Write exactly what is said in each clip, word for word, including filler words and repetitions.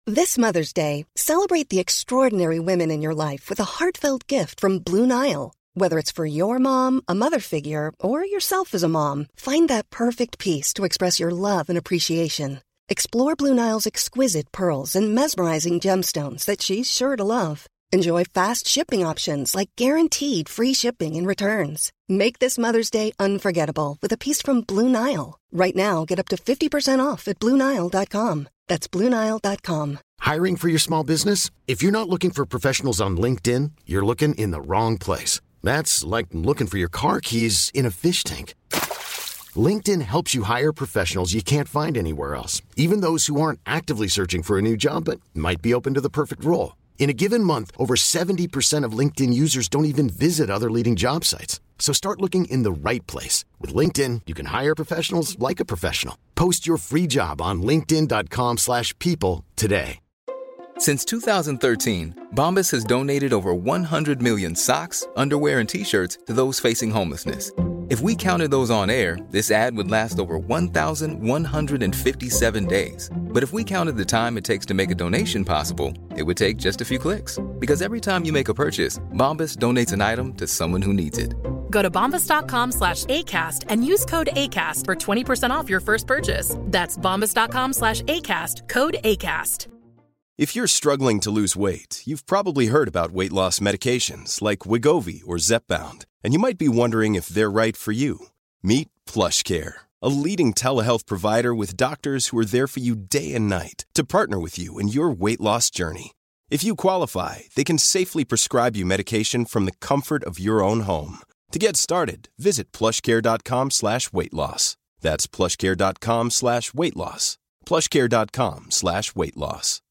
This Mother's Day, celebrate the extraordinary women in your life with a heartfelt gift from Blue Nile. Whether it's for your mom, a mother figure, or yourself as a mom, find that perfect piece to express your love and appreciation. Explore Blue Nile's exquisite pearls and mesmerizing gemstones that she's sure to love. Enjoy fast shipping options like guaranteed free shipping and returns. Make this Mother's Day unforgettable with a piece from Blue Nile. Right now, get up to fifty percent off at blue nile dot com. That's blue nile dot com. Hiring for your small business? If you're not looking for professionals on LinkedIn, you're looking in the wrong place. That's like looking for your car keys in a fish tank. LinkedIn helps you hire professionals you can't find anywhere else, even those who aren't actively searching for a new job but might be open to the perfect role. In a given month, over seventy percent of LinkedIn users don't even visit other leading job sites. So start looking in the right place. With LinkedIn, you can hire professionals like a professional. Post your free job on linkedin dot com slash people today. Since two thousand thirteen, Bombas has donated over one hundred million socks, underwear, and T-shirts to those facing homelessness. If we counted those on air, this ad would last over one thousand one hundred fifty-seven days. But if we counted the time it takes to make a donation possible, it would take just a few clicks. Because every time you make a purchase, Bombas donates an item to someone who needs it. Go to bombas dot com slash ACAST and use code ACAST for twenty percent off your first purchase. That's bombas dot com slash ACAST, code ACAST. If you're struggling to lose weight, you've probably heard about weight loss medications like Wegovy or Zepbound, and you might be wondering if they're right for you. Meet PlushCare, a leading telehealth provider with doctors who are there for you day and night to partner with you in your weight loss journey. If you qualify, they can safely prescribe you medication from the comfort of your own home. To get started, visit plushcare.com slash weight loss. That's plushcare.com slash weight loss. plushcare.com slash weight loss.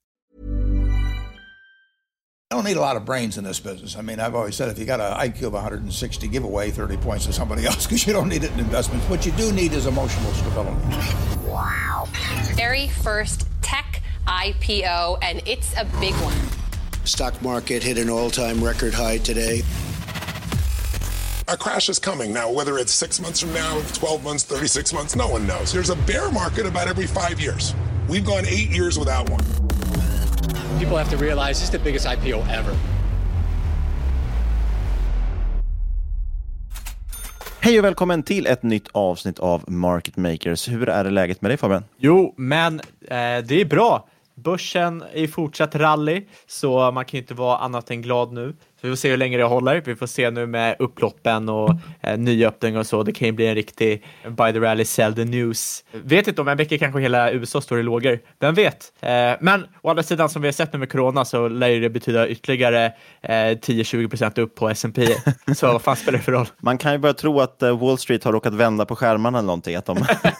I don't need a lot of brains in this business. I mean, I've always said if you got an I Q of one hundred sixty, give away thirty points to somebody else because you don't need it in investments. What you do need is emotional stability. Wow. Very first tech I P O, and it's a big one. Stock market hit an all-time record high today. A crash is coming. Now, whether it's six months from now, twelve months, thirty-six months, no one knows. There's a bear market about every five years. We've gone eight years without one. People have to realize this is the biggest I P O ever. Hej och välkommen till ett nytt avsnitt av Market Makers. Hur är det läget med dig, Fabian? Jo, men eh, det är bra. Börsen är i fortsatt rally, så man kan ju inte vara annat än glad nu. Så vi får se hur länge det håller. Vi får se nu med upploppen och eh, nyöppning och så. Det kan ju bli en riktig buy the rally, sell the news. Vet inte om en vecka kanske hela U S A står i lågor. Vem vet? Eh, men å andra sidan, som vi har sett nu med corona, så lär det betyda ytterligare eh, tio till tjugo procent upp på S and P. Så vad fan spelar det för roll? Man kan ju börja tro att uh, Wall Street har råkat vända på skärmarna eller någonting. Att de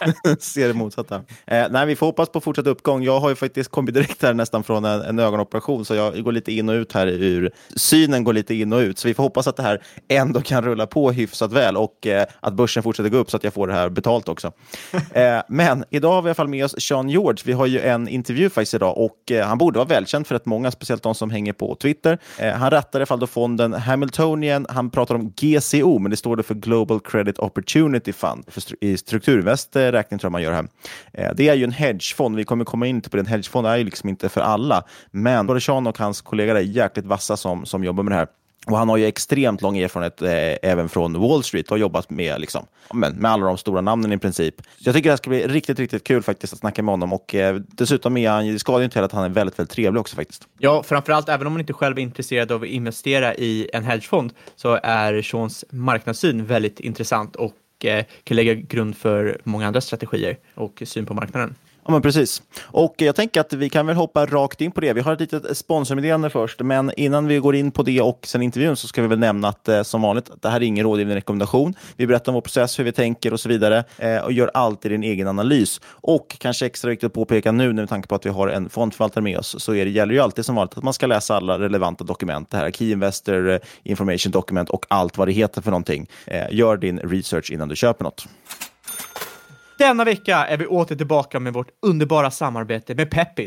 ser det motsatta. Eh, nej, vi får hoppas på fortsatt uppgång. Jag har ju faktiskt kommit direkt här nästan från en, en ögonoperation. Så jag går lite in och ut här ur synen går lite in och ut. Så vi får hoppas att det här ändå kan rulla på hyfsat väl och eh, att börsen fortsätter gå upp så att jag får det här betalt också. eh, men idag har vi i alla fall med oss Sean George. Vi har ju en intervju faktiskt idag och eh, han borde vara välkänd för rätt många, speciellt de som hänger på Twitter. Eh, han rattar i alla fall då fonden Hamiltonian. Han pratar om G C O, men det står det för Global Credit Opportunity Fund. För stru- I strukturväst eh, räkning tror jag man gör här. Eh, det är ju en hedgefond. Vi kommer komma in på den. Hedgefond är ju liksom inte för alla. Men både Sean och hans kollegor är jäkligt vassa som, som jobbar med det här. Och han har ju extremt lång erfarenhet eh, även från Wall Street och har jobbat med, liksom, men, med alla de stora namnen i princip. Så jag tycker det här ska bli riktigt, riktigt kul faktiskt att snacka med honom. Och eh, dessutom är han, det skadar ju inte heller att han är väldigt, väldigt trevlig också faktiskt. Ja, framförallt även om man inte själv är intresserad av att investera i en hedgefond, så är Seans marknadssyn väldigt intressant och eh, kan lägga grund för många andra strategier och syn på marknaden. Ja, men precis. Och jag tänker att vi kan väl hoppa rakt in på det. Vi har ett litet sponsormeddelande först, men innan vi går in på det och sen intervjun så ska vi väl nämna att eh, som vanligt, att det här är ingen rådgivande rekommendation. Vi berättar om vår process, hur vi tänker och så vidare eh, och gör alltid en egen analys. Och kanske extra viktigt att påpeka nu, med tanke på att vi har en fondförvaltare med oss, så är det, gäller ju alltid som vanligt att man ska läsa alla relevanta dokument. Det här Key Investor Information Document och allt vad det heter för någonting. Eh, gör din research innan du köper något. Denna vecka är vi åter tillbaka med vårt underbara samarbete med Pepins.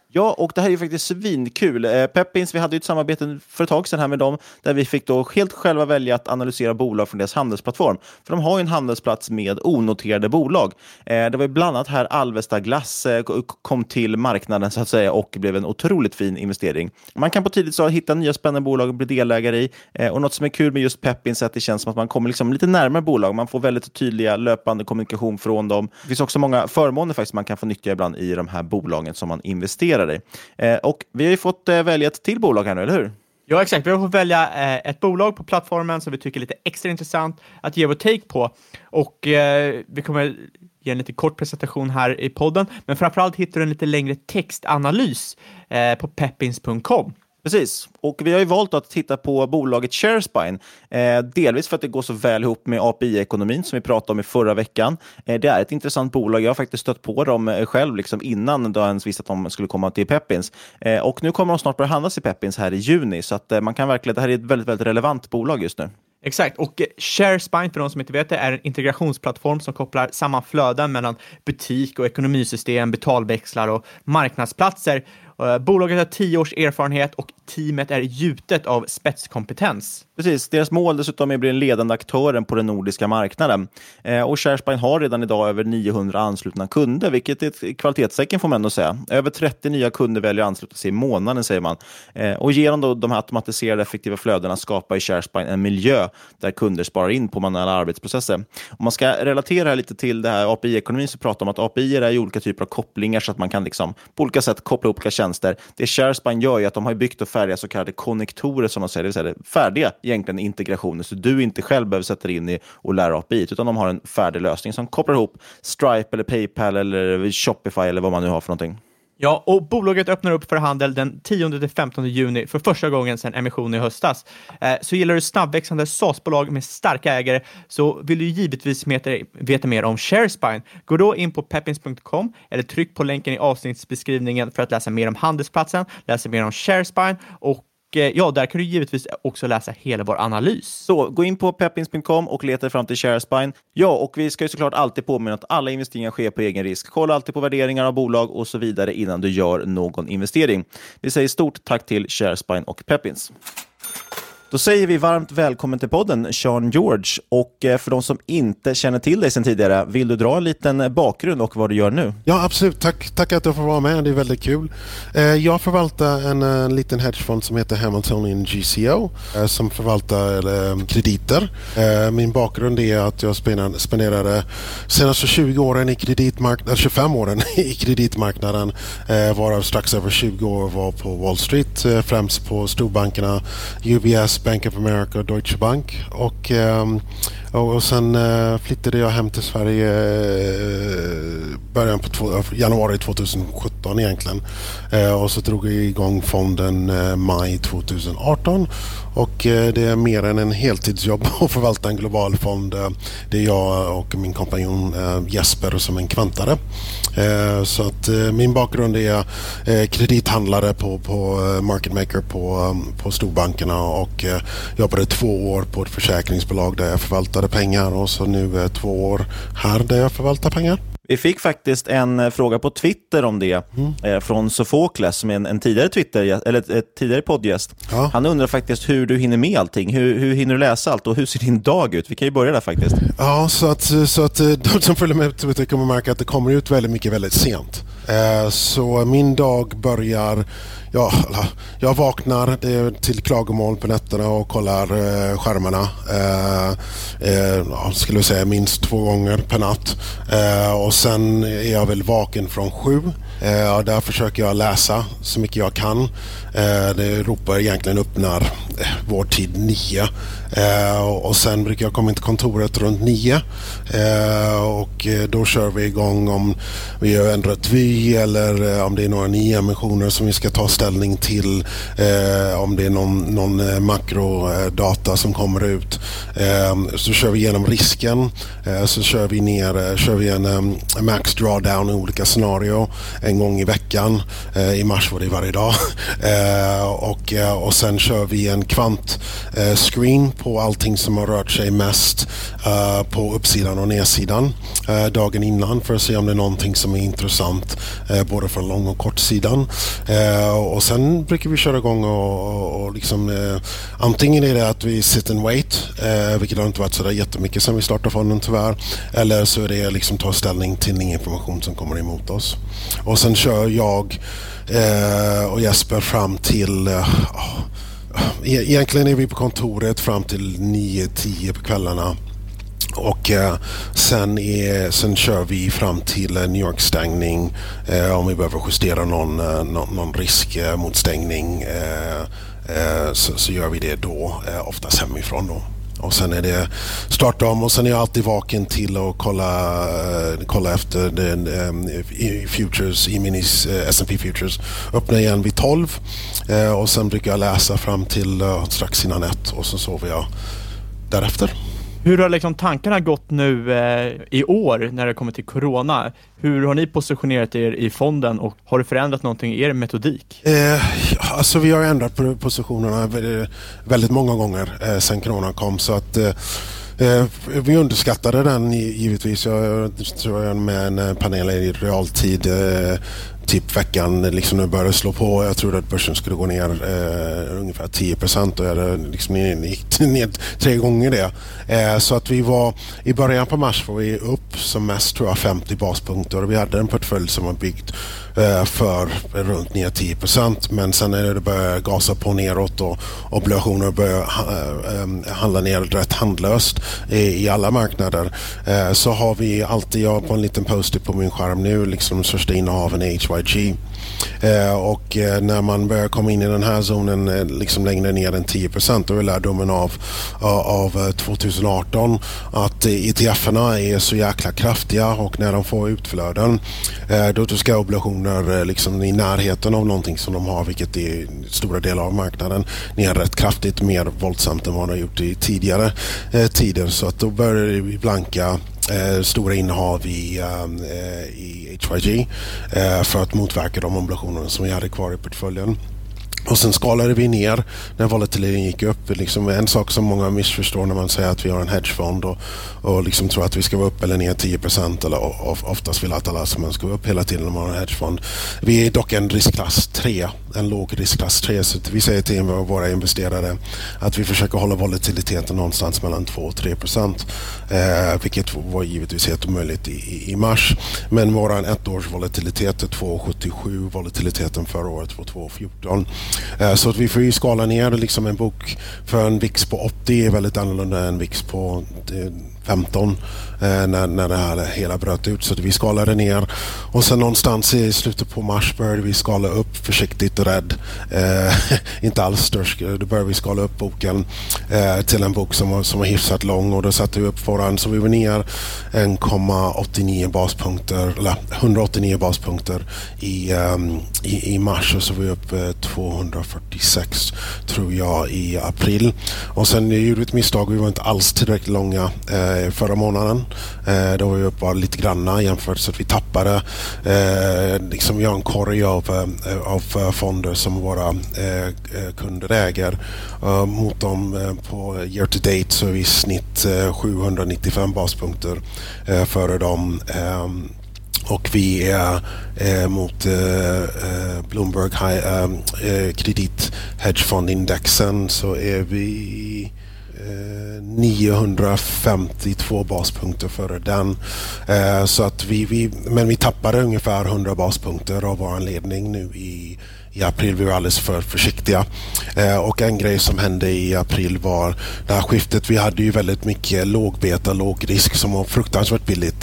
Ja, och det här är ju faktiskt svinkul. Eh, Pepins, vi hade ju ett samarbete för ett tag sedan här med dem där vi fick då helt själva välja att analysera bolag från deras handelsplattform. För de har ju en handelsplats med onoterade bolag. Eh, det var ju bland annat här Alvesta Glass eh, kom till marknaden så att säga och blev en otroligt fin investering. Man kan på tidigt så hitta nya spännande bolag och bli delägare i. Eh, och något som är kul med just Pepins är att det känns som att man kommer liksom lite närmare bolag. Man får väldigt tydliga löpande kommunikation från dem. Det finns också många förmåner faktiskt man kan få nyttja ibland i de här bolagen som man investerar i. Eh, och vi har ju fått eh, välja ett till bolag här nu, eller hur? Ja, exakt. Vi har fått välja eh, ett bolag på plattformen som vi tycker är lite extra intressant att ge vår take på. Och eh, vi kommer ge en lite kort presentation här i podden. Men framförallt hittar du en lite längre textanalys eh, på pepins punkt com. Precis, och vi har ju valt att titta på bolaget ShareSpine. Eh, delvis för att det går så väl ihop med A P I-ekonomin som vi pratade om i förra veckan. Eh, det är ett intressant bolag. Jag har faktiskt stött på dem själv liksom innan då jag ens visste att de skulle komma till Pepins. Eh, och nu kommer de snart börja handlas i Pepins här i juni. Så att eh, man kan verkligen, det här är ett väldigt, väldigt relevant bolag just nu. Exakt, och ShareSpine, för de som inte vet det, är en integrationsplattform som kopplar samman flöden mellan butik och ekonomisystem, betalväxlar och marknadsplatser. Bolaget har tio års erfarenhet och teamet är gjutet av spetskompetens. Precis, deras mål dessutom är att bli en ledande aktören på den nordiska marknaden. Eh, och ShareSpine har redan idag över niohundra anslutna kunder, vilket är ett kvalitetstecken får man ändå säga. Över trettio nya kunder väljer att ansluta sig i månaden, säger man. Eh, och genom då de här automatiserade effektiva flödena skapar i ShareSpine en miljö där kunder sparar in på manuella arbetsprocesser. Om man ska relatera lite till det här A P I-ekonomin så pratar man om att A P I är olika typer av kopplingar så att man kan liksom på olika sätt koppla olika tjänster. Det ShareSpine gör är att de har byggt och färdiga så kallade konnektorer som de säger, det vill säga färdiga egentligen integrationer så du inte själv behöver sätta dig in i och lära A P I utan de har en färdig lösning som kopplar ihop Stripe eller PayPal eller Shopify eller vad man nu har för någonting. Ja, och bolaget öppnar upp för handel den tionde till femtonde juni för första gången sedan emissionen i höstas. Eh, så gillar du snabbväxande SaaS-bolag med starka ägare så vill du givetvis veta mer om ShareSpine. Gå då in på pepins punkt com eller tryck på länken i avsnittsbeskrivningen för att läsa mer om handelsplatsen, läsa mer om ShareSpine och ja, där kan du givetvis också läsa hela vår analys. Så, gå in på pepins punkt com och leta fram till ShareSpine. Ja, och vi ska ju såklart alltid påminna att alla investeringar sker på egen risk. Kolla alltid på värderingar av bolag och så vidare innan du gör någon investering. Vi säger stort tack till ShareSpine och Pepins. Då säger vi varmt välkommen till podden, Sean George. Och för de som inte känner till dig sedan tidigare, vill du dra en liten bakgrund och vad du gör nu? Ja, absolut. Tack, tack att du får vara med. Det är väldigt kul. Jag förvaltar en, en liten hedgefond som heter Hamiltonian G C O som förvaltar krediter. Min bakgrund är att jag spenderade senaste tjugo åren i kreditmarknaden, tjugofem åren i kreditmarknaden, varav strax över tjugo år var på Wall Street, främst på storbankerna U B S, Bank of America och Deutsche Bank och, och, och sen flyttade jag hem till Sverige början på två, januari tjugohundrasjutton egentligen och så drog jag igång fonden maj tjugoarton och det är mer än en heltidsjobb att förvalta en global fond. Det är jag och min kompanjon Jesper som en kvantare. Så att min bakgrund är kredithandlare på, på market maker på, på storbankerna och jobbade två år på ett försäkringsbolag där jag förvaltade pengar och så nu två år här där jag förvaltar pengar. Vi fick faktiskt en fråga på Twitter om det mm. eh, från Sofokles som är en, en tidigare Twitter eller ett tidigare poddgäst. Ja. Han undrar faktiskt hur du hinner med allting. Hur, hur hinner du läsa allt och hur ser din dag ut? Vi kan ju börja där faktiskt. Ja, så att, så att de som följer med på Twitter kommer märka att det kommer ut väldigt mycket väldigt sent. Eh, så min dag börjar... Ja, jag vaknar till klagomål på nätterna och kollar eh, skärmarna eh, eh, skulle jag säga minst två gånger per natt eh, och sen är jag väl vaken från sju eh, och där försöker jag läsa så mycket jag kan. Eh, det ropar egentligen upp när eh, vår tid nio eh, och sen brukar jag komma in till kontoret runt nio eh, och då kör vi igång om vi har ändrat vy eller eh, om det är några nya emissioner som vi ska ta ställning till, eh, om det är någon, någon eh, makrodata som kommer ut, eh, så kör vi igenom risken, eh, så kör vi ner, eh, kör vi en um, max drawdown i olika scenario, en gång i veckan. Eh, I mars var det varje dag. Eh, och, och sen kör vi en kvant eh, screen på allting som har rört sig mest eh, på uppsidan och nedsidan eh, dagen innan för att se om det är någonting som är intressant eh, både från lång och kortsidan. Eh, och sen brukar vi köra igång och, och, och liksom eh, antingen är det att vi sit and wait, eh, vilket har inte varit så där jättemycket sen vi startade fonden tyvärr, eller så är det liksom ta ställning till ny information som kommer emot oss. Och sen kör jag eh, och Jesper fram till eh, egentligen är vi på kontoret fram till nio tio på kvällarna. Och eh, sen, är, sen kör vi fram till eh, New York-stängning eh, om vi behöver justera någon, eh, någon, någon risk eh, mot stängning eh, eh, så, så gör vi det då, eh, oftast hemifrån då. Och sen är det starta om och sen är jag alltid vaken till att kolla, uh, kolla efter den, um, i futures, i minis uh, S and P Futures. Öppnar igen vid tolv uh, och sen brukar jag läsa fram till uh, strax innan ett och så sover jag därefter. Hur har liksom tankarna gått nu eh, i år när det kommer till corona? Hur har ni positionerat er i fonden och har det förändrat någonting i er metodik? Eh, alltså vi har ändrat positionerna väldigt många gånger eh, sen corona kom så att eh, vi underskattade den givetvis. Jag tror jag med en panel i realtid eh, typ veckan liksom nu började slå på. Jag trodde att börsen skulle gå ner eh, ungefär tio procent och jag hade liksom gick ner tre gånger det. Eh, så att vi var i början på mars var vi upp som mest tror jag femtio baspunkter och vi hade en portfölj som var byggd eh, för runt ner tio procent men sen när det började gasa på neråt och obligationer började eh, handla ner rätt handlöst i, i alla marknader eh, så har vi alltid, jag på en liten poster på min skärm nu liksom de största innehaven i H Y G. Eh, och eh, när man börjar komma in i den här zonen eh, liksom längre ner än tio procent då är lärdomen av, av, av tjugo arton att eh, E T F-erna är så jäkla kraftiga och när de får utflöden eh, då ska obligationer eh, liksom i närheten av någonting som de har, vilket är stora delar av marknaden, ner rätt kraftigt mer våldsamt än vad de har gjort i tidigare eh, tider så att då börjar vi blanka Eh, stora innehav i, um, eh, i H Y G eh, för att motverka de obligationerna som vi hade kvar i portföljen. Och sen skalade vi ner när volatiliteten gick upp. Liksom en sak som många missförstår när man säger att vi har en hedgefond och, och liksom tror att vi ska vara upp eller ner tio procent eller oftast vill att alla som man ska vara upp hela tiden när man har en hedgefond. Vi är dock en riskklass tre, en låg riskklass tre så vi säger till våra investerare att vi försöker hålla volatiliteten någonstans mellan två och tre procent eh, vilket var givetvis helt omöjligt i, i mars. Men våran ettårs volatilitet är två komma sjuttiosju, volatiliteten förra året var två komma fjorton. Så att vi får ju skala ner liksom en bok för en V I X på åttio är väldigt annorlunda än en V I X på femton när, när det här hela bröt ut. Så att vi skalade ner och sen någonstans i slutet på mars började vi skala upp försiktigt och rädd. Eh, inte alls störst. Då började vi skala upp boken eh, till en bok som var, som var hyfsat lång och då satte vi upp foran så vi var ner en komma åttionio baspunkter eller hundraåttionio baspunkter i, um, i, i mars och så var vi upp eh, tvåhundrafyrtiosex tror jag i april. Och sen gjorde vi ett misstag, vi var inte alls tillräckligt långa eh, förra månaden. Eh, då var vi upp bara lite granna jämfört så att vi tappade eh, liksom vi har en korg av, eh, av fonder som våra eh, kunder äger. Uh, mot dem eh, på year to date så är vi i snitt eh, sjuhundranittiofem baspunkter eh, före dem. Eh, Och vi är eh, mot eh, Bloomberg High, eh, kredit hedgefondindexen så är vi eh, niohundrafemtiotvå baspunkter före den. Eh, så att vi, vi, men vi tappade ungefär hundra baspunkter av vår ledning nu i I april. Vi var alldeles för försiktiga. Eh, och en grej som hände i april var det här skiftet. Vi hade ju väldigt mycket lågbeta, låg risk som var fruktansvärt billigt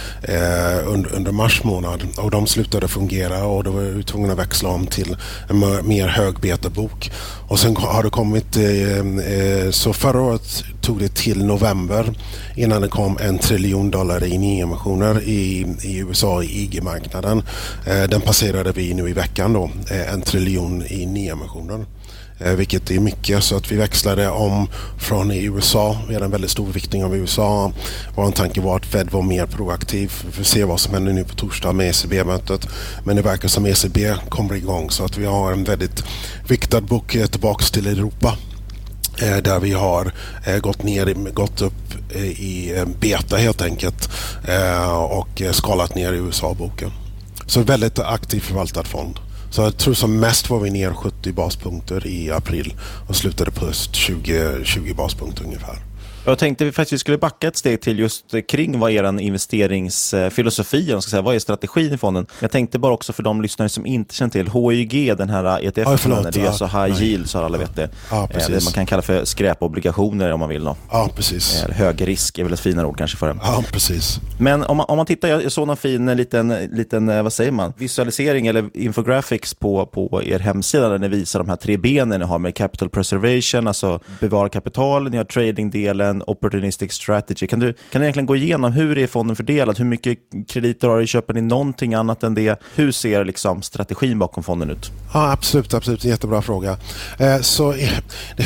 eh, under, under mars månad. Och de slutade fungera och då var vi tvungna att växla om till en mer högbeta bok. Och sen har det kommit, eh, så förra året tog det till november innan det kom en triljon dollar i nyemissioner i, i U S A i I G-marknaden. Eh, den passerade vi nu i veckan då, eh, en triljon i nyemissioner. Eh, vilket är mycket, så att vi växlade om från i U S A. Vi hade en väldigt stor viktning av U S A. Vår tanke var att Fed var mer proaktiv. Vi får se vad som händer nu på torsdag med E C B-mötet. Men det verkar som E C B kommer igång, så att vi har en väldigt viktad bok tillbaka till Europa. Eh, där vi har eh, gått ner, gått upp eh, i eh, beta helt enkelt eh, och eh, skalat ner i U S A-boken. Så väldigt aktiv förvaltad fond. Så jag tror som mest var vi ner sjuttio baspunkter i april och slutade på tjugo, tjugo baspunkter ungefär. Jag tänkte faktiskt att vi skulle backa ett steg till just kring vad er investeringsfilosofi är, ska säga, vad är strategin i fonden. Jag tänkte bara också för de lyssnare som inte känner till H Y G, den här E T F-fonden, det är alltså high nej. yield, så alla vet det. Ja, det man kan kalla för skräpobligationer om man vill. Då. Ja, precis. Hög risk är väl ett finare ord kanske för det. Ja, precis. Men om man, om man tittar, jag såg en fin liten, liten, vad säger man, visualisering eller infographics på, på er hemsida där ni visar de här tre benen ni har med capital preservation, alltså bevara kapital, ni har tradingdelen, opportunistic strategy. Kan du, kan du egentligen gå igenom hur är fonden fördelad? Hur mycket krediter har du? Köper ni någonting annat än det? Hur ser liksom strategin bakom fonden ut? Ja, absolut, absolut. Jättebra fråga. Eh, så eh,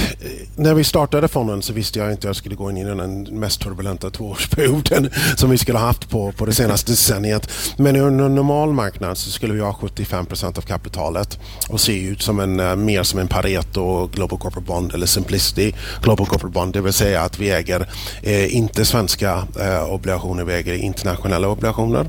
när vi startade fonden så visste jag inte att jag skulle gå in i den mest turbulenta tvåårsperioden som vi skulle ha haft på, på det senaste decenniet. Men i en normal marknad så skulle vi ha sjuttiofem procent av kapitalet och se ut som en, uh, mer som en Pareto Global Corporate Bond eller Simplicity Global Corporate Bond, det vill säga att vi äger eh, inte svenska eh, obligationer, vi äger internationella obligationer.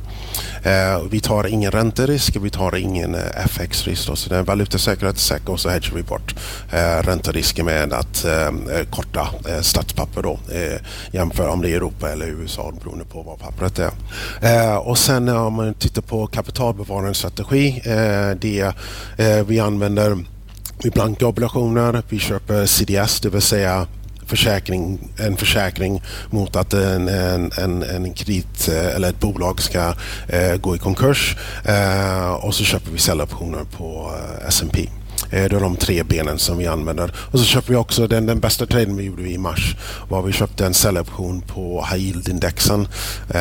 Eh, vi tar ingen ränterisk, vi tar ingen eh, F X-risk, så det är valutasäkerhet och så hedgar vi bort eh, ränterisken med att eh, korta eh, statspapper då, eh, jämför om det är Europa eller U S A beroende på vad pappret är. Eh, och sen om man tittar på kapitalbevarandestrategi, eh, det eh, vi använder vi blanka obligationer, vi köper C D S, det vill säga försäkring, en försäkring mot att en, en, en, en kredit eller ett bolag ska eh, gå i konkurs, eh, och så köper vi säljoptioner på eh, S and P. Det är de tre benen som vi använder. Och så köper vi också den, den bästa traden vi gjorde i mars var vi köpte en säljoption på high yield-indexen.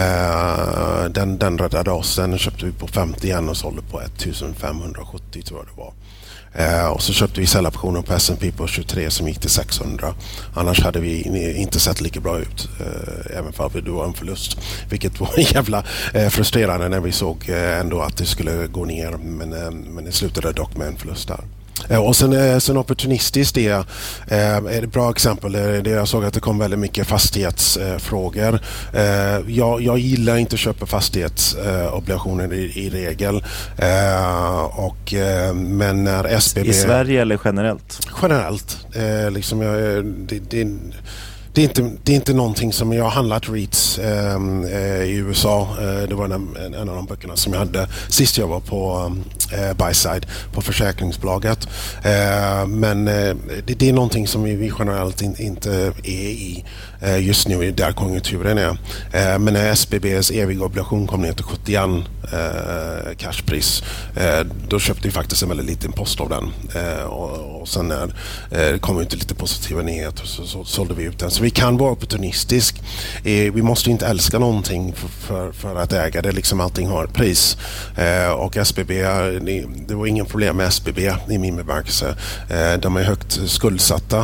Eh, den, den räddade oss. Den köpte vi på femtio igen och sålde på femtonhundrasjuttio tror jag det var. Eh, och så köpte vi säljoptioner på S and P på tjugotre som gick till sexhundra. Annars hade vi inte sett lika bra ut, eh, även för att det var en förlust. Vilket var jävla eh, frustrerande när vi såg eh, ändå att det skulle gå ner. Men, eh, men det slutade dock med en förlust där. Och sen, sen opportunistiskt det eh, är ett bra exempel. Det jag såg att det kom väldigt mycket fastighetsfrågor. Eh, jag, jag gillar inte att köpa fastighetsobligationer eh, i, i regel. Eh, och, eh, men när S B B... I Sverige eller generellt? Generellt. Eh, liksom jag, det, det, Det är, inte, det är inte någonting som jag har handlat REITs eh, i U S A. Eh, det var en, en av de böckerna som jag hade sist jag var på eh, Buyside på försäkringsbolaget. Eh, men eh, det, det är någonting som vi, vi generellt in, inte är i eh, just nu där konjunkturen är. Eh, men när S B B:s eviga obligation kom ner till sjuttio eh, cashpris, eh, då köpte vi faktiskt en väldigt liten post av den. Eh, och, och sen när eh, det kom ut lite positiva nyheter så, så sålde vi ut den. Så vi kan vara opportunistisk. Eh, vi måste inte älska någonting för, för, för att äga det. Liksom allting har ett pris. Eh, och S B B, det, det var ingen problem med S B B i min bemärkelse. Eh, de är högt skuldsatta.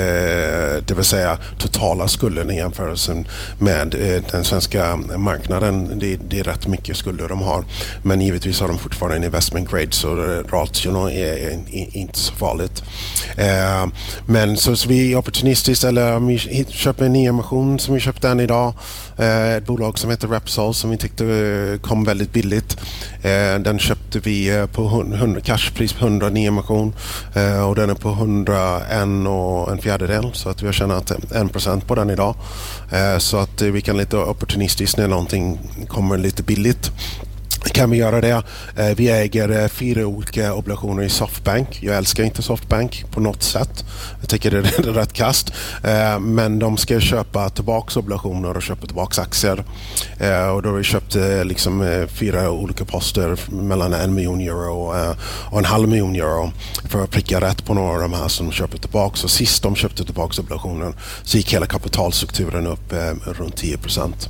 Eh, det vill säga totala skulden i jämförelsen med eh, den svenska marknaden. Det, det är rätt mycket skulder de har. Men givetvis har de fortfarande en investment grade så ration är, är, är inte så farligt. Eh, men så, så vi är opportunistiskt eller om vi köper en ny emission som vi köpte än idag. Eh, ett bolag som heter Repsol som vi tyckte eh, kom väldigt billigt. Eh, den köpte vi på hundra, cashpris på hundra ny emission eh, och den är på hundraen och en fjärdedel så att vi har tjänat en procent på den idag. Eh, så att eh, vi kan lite opportunistiskt när någonting kommer lite billigt. kan vi göra det. Vi äger fyra olika obligationer i Softbank. Jag älskar inte Softbank på något sätt. Jag tycker det är rätt kast. Men de ska köpa tillbaka obligationer och köpa tillbaka aktier. Och då har vi köpt liksom fyra olika poster mellan en miljon euro och en halv miljon euro för att pricka rätt på några av de här som köper tillbaka. Så sist de köpte tillbaka obligationer så gick hela kapitalstrukturen upp runt tio procent.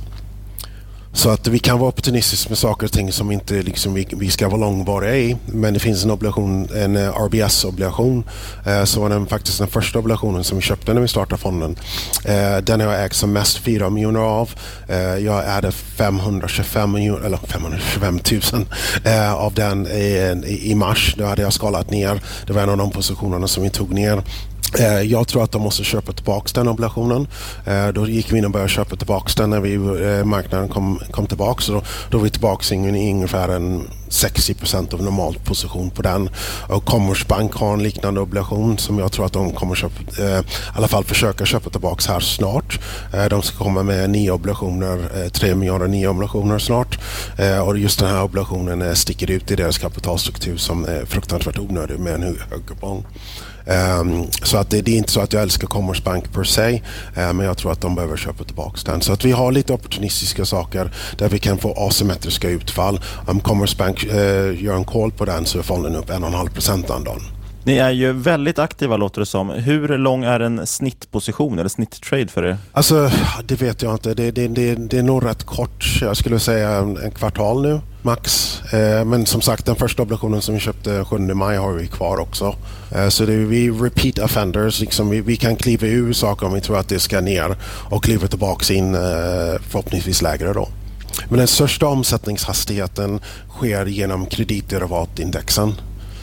Så att vi kan vara opportunistiska med saker och ting som inte liksom vi, vi ska vara långvariga i. Men det finns en obligation, en R B S-obligation. Eh, så var den faktiskt den första obligationen som vi köpte när vi startade fonden. Eh, den har jag ägt som mest fyra miljoner av. Eh, jag ägde femhundratjugofem miljoner, eller femhundratjugofem tusen eh, av den i, i, i mars. Då hade jag skalat ner. Det var en av de positionerna som vi tog ner. Jag tror att de måste köpa tillbaka den obligationen. Då gick vi in och började köpa tillbaka den när vi, marknaden kom, kom tillbaka. Så då, då var vi tillbaka i ungefär en sextio procent av normal position på den. Och Commerzbank har en liknande obligation som jag tror att de kommer köpa, eh, i alla fall försöka köpa tillbaka här snart. Eh, de ska komma med nio obligationer, eh, tre miljarder nya obligationer snart. Eh, och just den här obligationen eh, sticker ut i deras kapitalstruktur som är fruktansvärt onödig med en hög kupong. Um, så att det, det är inte så att jag älskar Commerzbank per se, uh, men jag tror att de behöver köpa tillbaka den. Så att vi har lite opportunistiska saker där vi kan få asymmetriska utfall. Om Commerzbank uh, gör en call på den så är fonden upp en komma fem procent an dagen. Ni är ju väldigt aktiva, låter det som. Hur lång är en snittposition eller snitttrade för er? Alltså, det vet jag inte. Det, det, det, det är nog rätt kort. Jag skulle säga en, en kvartal nu, max. Eh, men som sagt, den första obligationen som vi köpte sjunde maj har vi kvar också. Eh, så det är vi repeat offenders. Liksom vi, vi kan kliva ur saker om vi tror att det ska ner och kliva tillbaka in eh, förhoppningsvis lägre då. Men den största omsättningshastigheten sker genom kreditderivatindexen.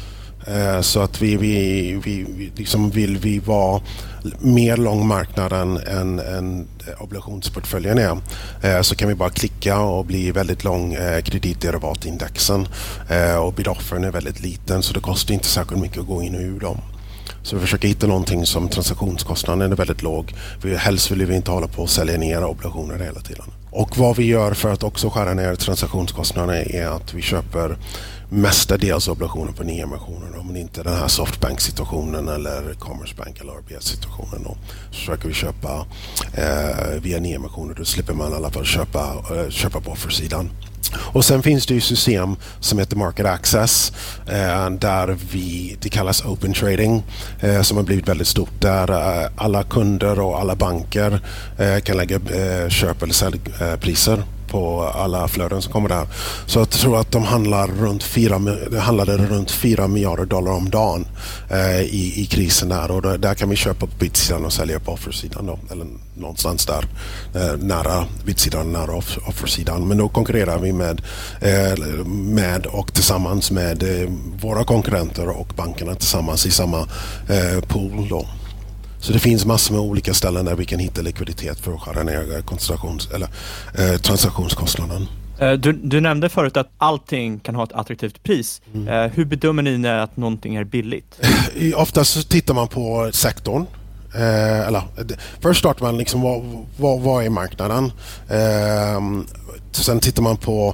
Så att vi, vi, vi liksom vill vi vara mer långmarknaden än, än obligationsportföljen är. Så kan vi bara klicka och bli väldigt lång kreditderivatindexen. Och bid-offern är väldigt liten så det kostar inte särskilt mycket att gå in och ur dem. Så vi försöker hitta någonting som transaktionskostnaden är väldigt låg. För helst vill vi inte hålla på att sälja ner obligationer hela tiden. Och vad vi gör för att också skära ner transaktionskostnaderna är att vi köper mestadels obligationer på nyemissioner, men inte den här Softbank-situationen eller Commerzbank eller R B S-situationen. Då. Så försöker vi köpa eh, via nyemissioner, då slipper man i alla fall köpa, eh, köpa på offersidan. Och sen finns det ju system som heter Market Access eh, där vi, det kallas Open Trading eh, som har blivit väldigt stort där eh, alla kunder och alla banker eh, kan lägga eh, köp- eller säljpriser på alla flöden som kommer där. Så jag tror att de handlar runt fyra, handlade runt fyra miljarder dollar om dagen eh, i, i krisen där. Och där, där kan vi köpa på bidsidan och sälja på offersidan då. Eller någonstans där eh, nära bidsidan, nära off, offersidan. Men då konkurrerar vi med, eh, med och tillsammans med eh, våra konkurrenter och bankerna tillsammans i samma eh, pool då. Så det finns massor med olika ställen där vi kan hitta likviditet för att skära ner koncentrations- eller eh, transaktionskostnaden. Du, du nämnde förut att allting kan ha ett attraktivt pris. Mm. Hur bedömer ni när att någonting är billigt? Oftast så tittar man på sektorn. Eh, eller, först startar man liksom vad, vad, vad är marknaden? Eh, sen tittar man på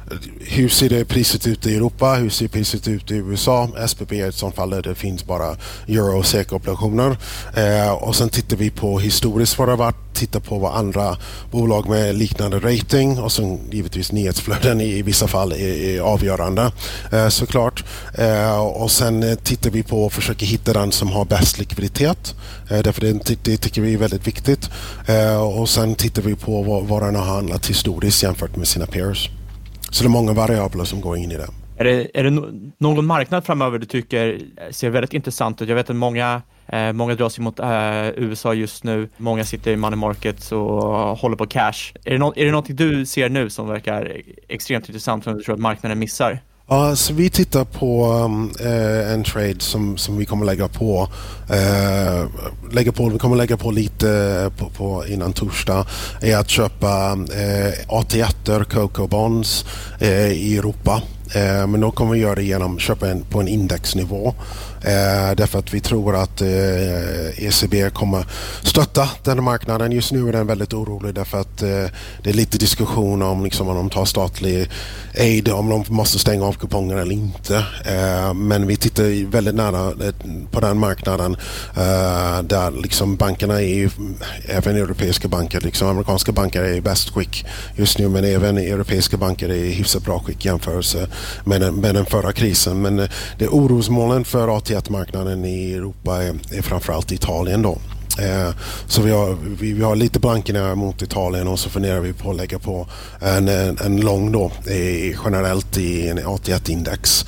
hur ser det priset ut i Europa? Hur ser priset ut i U S A? S P P är ett sånt fall där det finns bara euro- och SEK-obligationer. Eh, och sen tittar vi på historiskt vad det har varit. Tittar på vad andra bolag med liknande rating och sen givetvis nyhetsflöden i, i vissa fall är, är avgörande eh, såklart. Eh, och sen eh, tittar vi på och försöker hitta den som har bäst likviditet. Eh, därför det, det tycker vi är väldigt viktigt. Eh, och sen tittar vi på vad, vad den har handlat historiskt jämfört med sina peers. Så det är många variabler som går in i det. Är det, är det no- någon marknad framöver du tycker ser väldigt intressant ut? Jag vet att många, eh, många dras mot eh, U S A just nu. Många sitter i money markets och håller på cash. Är det, no- är det något du ser nu som verkar extremt intressant som du tror att marknaden missar? Ja, så vi tittar på um, eh, en trade som, som vi kommer lägga på, eh, lägga på. Vi kommer lägga på lite på, på innan torsdag är att köpa eh, A T ett-er, Coco Bonds eh, i Europa. Eh, men då kommer vi göra det genom att köpa en, på en indexnivå. Eh, därför att vi tror att eh, E C B kommer stötta den här marknaden. Just nu är den väldigt orolig därför att eh, det är lite diskussion om, liksom, om de tar statlig aid, om de måste stänga av kuponger eller inte. Eh, men vi tittar väldigt nära eh, på den marknaden eh, där liksom bankerna är, även europeiska banker, liksom amerikanska banker är i bäst skick just nu, men även europeiska banker är i hyfsat bra skick jämförelse med den, med den förra krisen. Men eh, det orosmålen för A T ett-marknaden i Europa är, är framförallt Italien då. Eh, så vi har, vi, vi har lite blankerna mot Italien och så funderar vi på att lägga på en, en, en lång då i, generellt i en A T ett-index.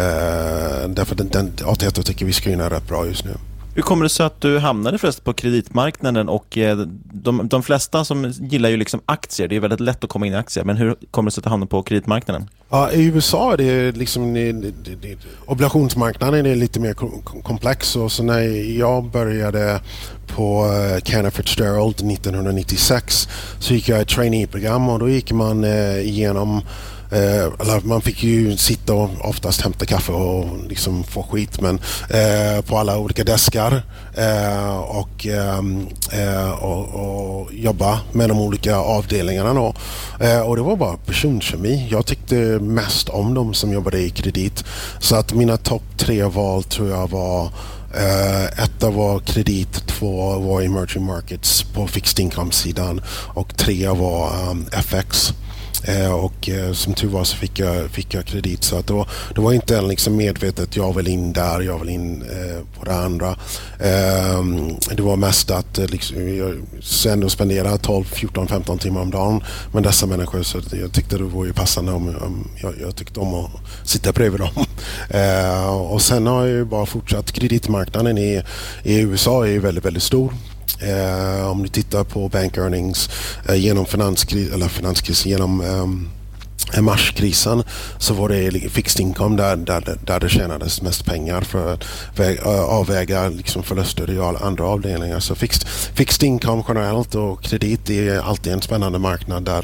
Eh, därför den, den A T ett tycker vi screenar rätt bra just nu. Hur kommer det sig att du hamnade först på kreditmarknaden och de, de flesta som gillar ju liksom aktier, det är väldigt lätt att komma in i aktier, men hur kommer det sig att du hamnade på kreditmarknaden? Ja, i U S A är det liksom det, det, det, obligationsmarknaden är lite mer komplex, och så när jag började på Cantor Fitzgerald nittonhundranittiosex så gick jag ett trainee-program och då gick man eh, igenom Uh, man fick ju sitta och oftast hämta kaffe och liksom få skit, men uh, på alla olika deskar uh, och, um, uh, och, och jobba med de olika avdelningarna då. Uh, och det var bara personkemi. Jag tyckte mest om dem som jobbade i kredit, så att mina topp tre val tror jag var Uh, etta var kredit, två var emerging markets på fixed income-sidan och tre var um, F X. Eh, och eh, som tur var så fick jag, fick jag kredit, så att det, var, det var inte liksom medvetet jag vill in där, jag vill in eh, på det andra. Eh, det var mest att eh, liksom, jag sen spendera tolv, fjorton, femton timmar om dagen med dessa människor, så jag tyckte det var ju passande om, om jag, jag tyckte om att sitta bredvid dem. Eh, och sen har jag ju bara fortsatt. Kreditmarknaden i, i U S A är ju väldigt, väldigt stor. Eh, om du tittar på bank earnings eh, genom finanskris, eller finanskris genom eh, marskrisen, så var det fixed income där, där, där det tjänades mest pengar för att väg, avväga liksom förluster i andra avdelningar. Så fixed, fixed income generellt och kredit är alltid en spännande marknad där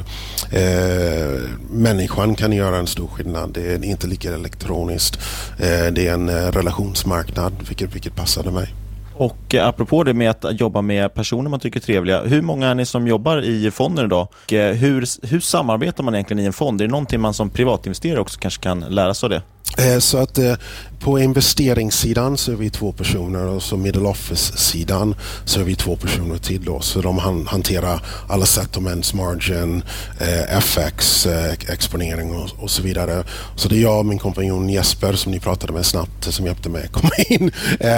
eh, människan kan göra en stor skillnad. Det är inte lika elektroniskt. Eh, det är en relationsmarknad, vilket, vilket passade mig. Och apropå det med att jobba med personer man tycker är trevliga, hur många är ni som jobbar i fonder idag? Och hur, hur samarbetar man egentligen i en fond? Är det någonting man som privatinvesterare också kanske kan lära sig av det? Så att på investeringssidan så är vi två personer, och så middle office-sidan så är vi två personer till då. Så de hanterar alla settlements, margin, F X, exponering och, och så vidare. Så det är jag och min kompanjon Jesper som ni pratade med snabbt som hjälpte mig att komma in.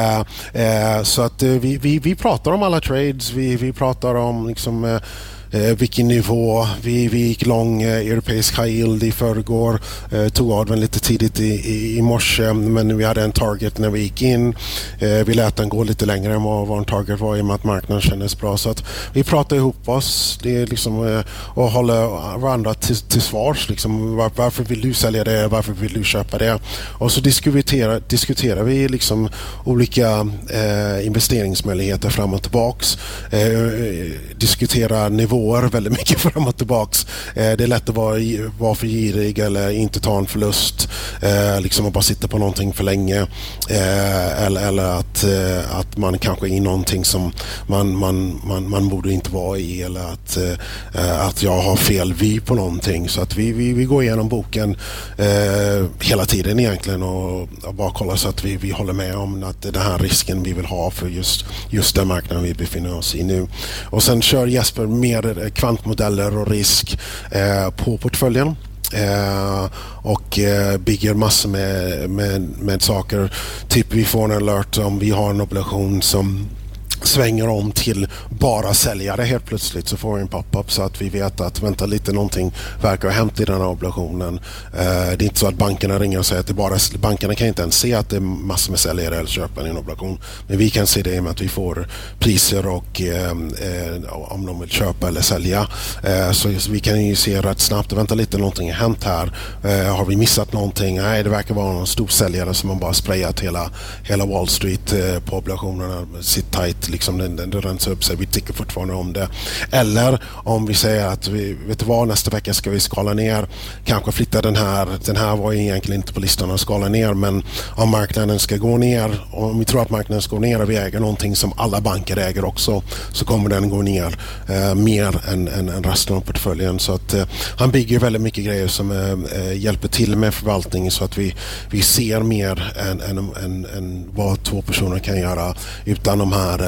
Så att vi, vi, vi pratar om alla trades, vi, vi pratar om liksom Eh, vilken nivå. Vi, vi gick lång eh, europeisk high yield i förrgår, eh, tog av den lite tidigt i, i, i morse, men vi hade en target när vi gick in. Eh, vi lät den gå lite längre än vad vår target var i och med att marknaden kändes bra, så att vi pratar ihop oss. Det är liksom eh, och håller varandra till, till svars liksom, var, varför vill du sälja det, varför vill du köpa det, och så diskuterar, diskuterar vi liksom olika eh, investeringsmöjligheter fram och tillbaks, eh, diskutera nivå väldigt mycket fram och tillbaks. Eh, det är lätt att vara, vara för girig eller inte ta en förlust, eh, liksom att bara sitta på någonting för länge, eh, eller, eller att, eh, att man kanske är i någonting som man, man, man, man borde inte vara i, eller att, eh, att jag har fel vy på någonting. Så att vi, vi, vi går igenom boken eh, hela tiden egentligen och, och bara kollar så att vi, vi håller med om att det är den här risken vi vill ha för just, just den marknaden vi befinner oss i nu. Och sen kör Jesper mer kvantmodeller och risk eh, på portföljen. Eh, och eh, bygger massor med, med, med saker. Typ vi får en alert om vi har en obligation som svänger om till bara säljare helt plötsligt, så får vi en pop-up så att vi vet att vänta lite, någonting verkar ha hänt i den här obligationen. Eh, det är inte så att bankerna ringer och säger att det bara, bankerna kan inte ens se att det är massor med säljare eller köpare i en obligation, men vi kan se det i och med att vi får priser och eh, eh, om de vill köpa eller sälja. Eh, så, så vi kan ju se rätt snabbt, vänta lite, någonting har hänt här. Eh, har vi missat någonting? Nej, det verkar vara någon stor säljare som har bara sprayat hela, hela Wall Street eh, på obligationerna, sitt tight att liksom den, den rensar upp sig, vi tycker fortfarande om det. Eller om vi säger att vi, vet du vad, nästa vecka ska vi skala ner, kanske flytta den här, den här var egentligen inte på listan att skala ner, men om marknaden ska gå ner, om vi tror att marknaden ska gå ner och vi äger någonting som alla banker äger också, så kommer den gå ner eh, mer än, än, än resten av portföljen. Så att eh, han bygger väldigt mycket grejer som eh, hjälper till med förvaltning så att vi, vi ser mer än, än, än, än vad två personer kan göra utan de här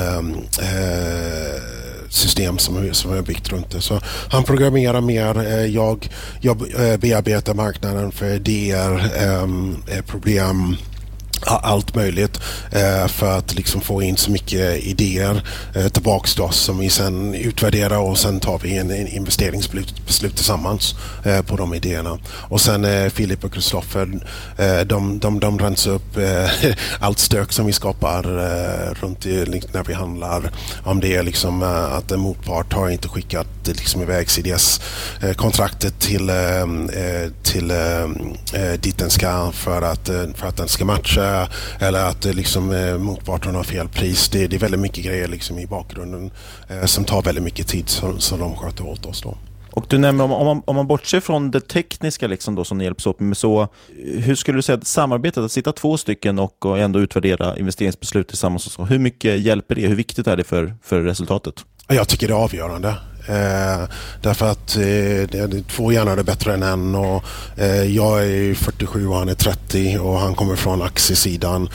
eh, system som, som är byggt runt det. Så han programmerar mer, eh, jag, jag bearbetar marknaden för idéer, eh, problem, allt möjligt eh, för att liksom få in så mycket idéer eh, tillbaks till oss som vi sen utvärderar och sen tar vi en, en investeringsbeslut tillsammans eh, på de idéerna. Och sen eh, Filip och Kristoffer eh, de, de, de rensar upp eh, allt stök som vi skapar eh, runt i, liksom, när vi handlar. Om det är liksom eh, att en motpart har inte skickat liksom iväg C D S-kontraktet till, eh, till eh, dit den ska för att, för att den ska matcha, eller att liksom, eh, motparten har fel pris. Det, det är väldigt mycket grejer liksom, i bakgrunden eh, som tar väldigt mycket tid så, så de sköter åt oss då. Och du nämner om, om, man, om man bortser från det tekniska liksom då, som ni hjälps åt med, så hur skulle du säga att samarbetet, att sitta två stycken och, och ändå utvärdera investeringsbeslut tillsammans och så, hur mycket hjälper det? Hur viktigt är det för, för resultatet? Jag tycker det är avgörande. Eh, därför att eh, det, två hjärnor är bättre än en, och eh, jag är fyrtiosju och han är trettio och han kommer från aktiesidan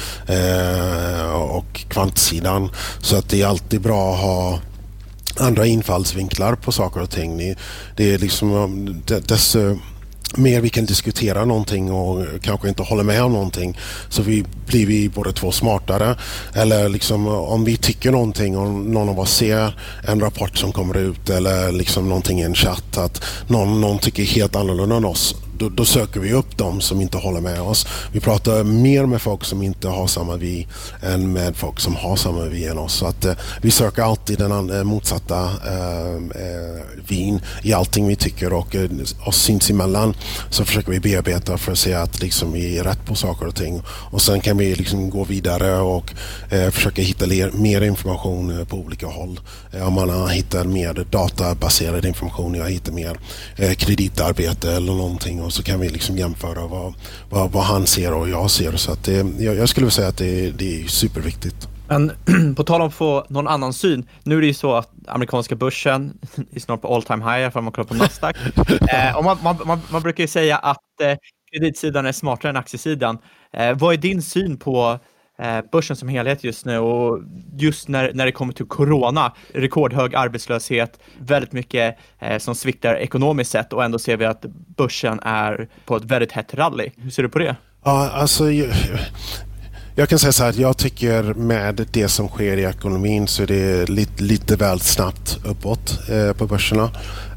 eh, och kvantsidan, så att det är alltid bra att ha andra infallsvinklar på saker och ting. Det är liksom dess mer vi kan diskutera någonting och kanske inte hålla med om någonting, så vi blir vi både två smartare, eller liksom om vi tycker någonting och någon av oss ser en rapport som kommer ut eller liksom någonting i en chatt att någon, någon tycker helt annorlunda än oss, då, då söker vi upp dem som inte håller med oss. Vi pratar mer med folk som inte har samma vi än med folk som har samma vi än oss, så att eh, vi söker alltid den andra, motsatta eh, eh, vin i allting vi tycker, och eh, oss sinsemellan så försöker vi bearbeta för att se att liksom, vi är rätt på saker och ting, och sen kan vi liksom gå vidare och eh, försöka hitta ler, mer information eh, på olika håll. Eh, om man har hittat mer databaserad information, jag hittar mer eh, kreditarbete eller någonting, och så kan vi liksom jämföra vad, vad, vad han ser och jag ser, så att det, jag, jag skulle säga att det, det är superviktigt. Men på tal om att få någon annan syn, nu är det ju så att amerikanska börsen är snart på all time high för man kollar på Nasdaq. eh, och man, man, man, man brukar ju säga att eh, kreditsidan är smartare än aktiesidan. Eh, vad är din syn på eh, börsen som helhet just nu, och just när, när det kommer till corona, rekordhög arbetslöshet, väldigt mycket eh, som sviktar ekonomiskt sett, och ändå ser vi att börsen är på ett väldigt hett rally. Hur ser du på det? Ja, alltså... Jag... Jag kan säga så här att jag tycker med det som sker i ekonomin så är det lite, lite väl snabbt uppåt eh, på börserna.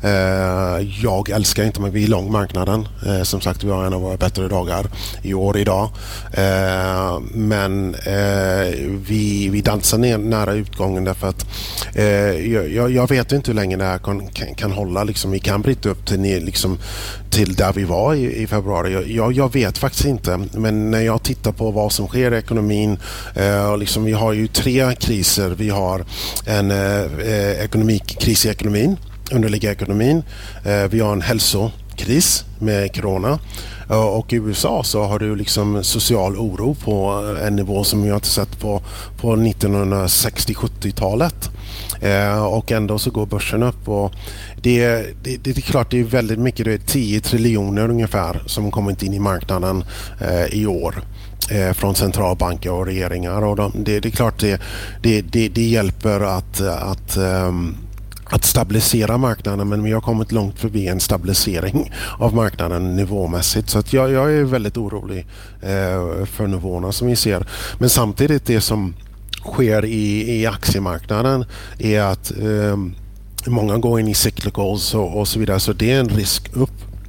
Eh, jag älskar inte men vi är långmarknaden. Eh, som sagt, vi har en av våra bättre dagar i år idag. Eh, men eh, vi, vi dansar ner, nära utgången därför att eh, jag, jag vet inte hur länge det här kan, kan, kan hålla. Liksom, vi kan bryta upp till, liksom, till där vi var i, i februari. Jag, jag vet faktiskt inte. Men när jag tittar på vad som sker i ekonomin, eh, och liksom, vi har ju tre kriser. Vi har en eh, ekonomikris i ekonomin, underliggande ekonomin. Eh, vi har en hälsokris med corona. Uh, och i U S A så har du liksom social oro på en nivå som vi har inte sett på, på nittonhundrasextio-sjuttiotalet. Uh, och ändå så går börsen upp. Och det, det, det är klart det är väldigt mycket, det är tio triljoner ungefär som kommit in i marknaden uh, i år. Från centralbanker och regeringar. Och de, det, det är klart det, det, det, det hjälper att, att um, att stabilisera marknaden, men vi har kommit långt förbi en stabilisering av marknaden nivåmässigt, så att jag, jag är väldigt orolig eh, för nivåerna som vi ser. Men samtidigt det som sker i, i aktiemarknaden är att eh, många går in i cyclicals och, och så vidare, så det är en risk upp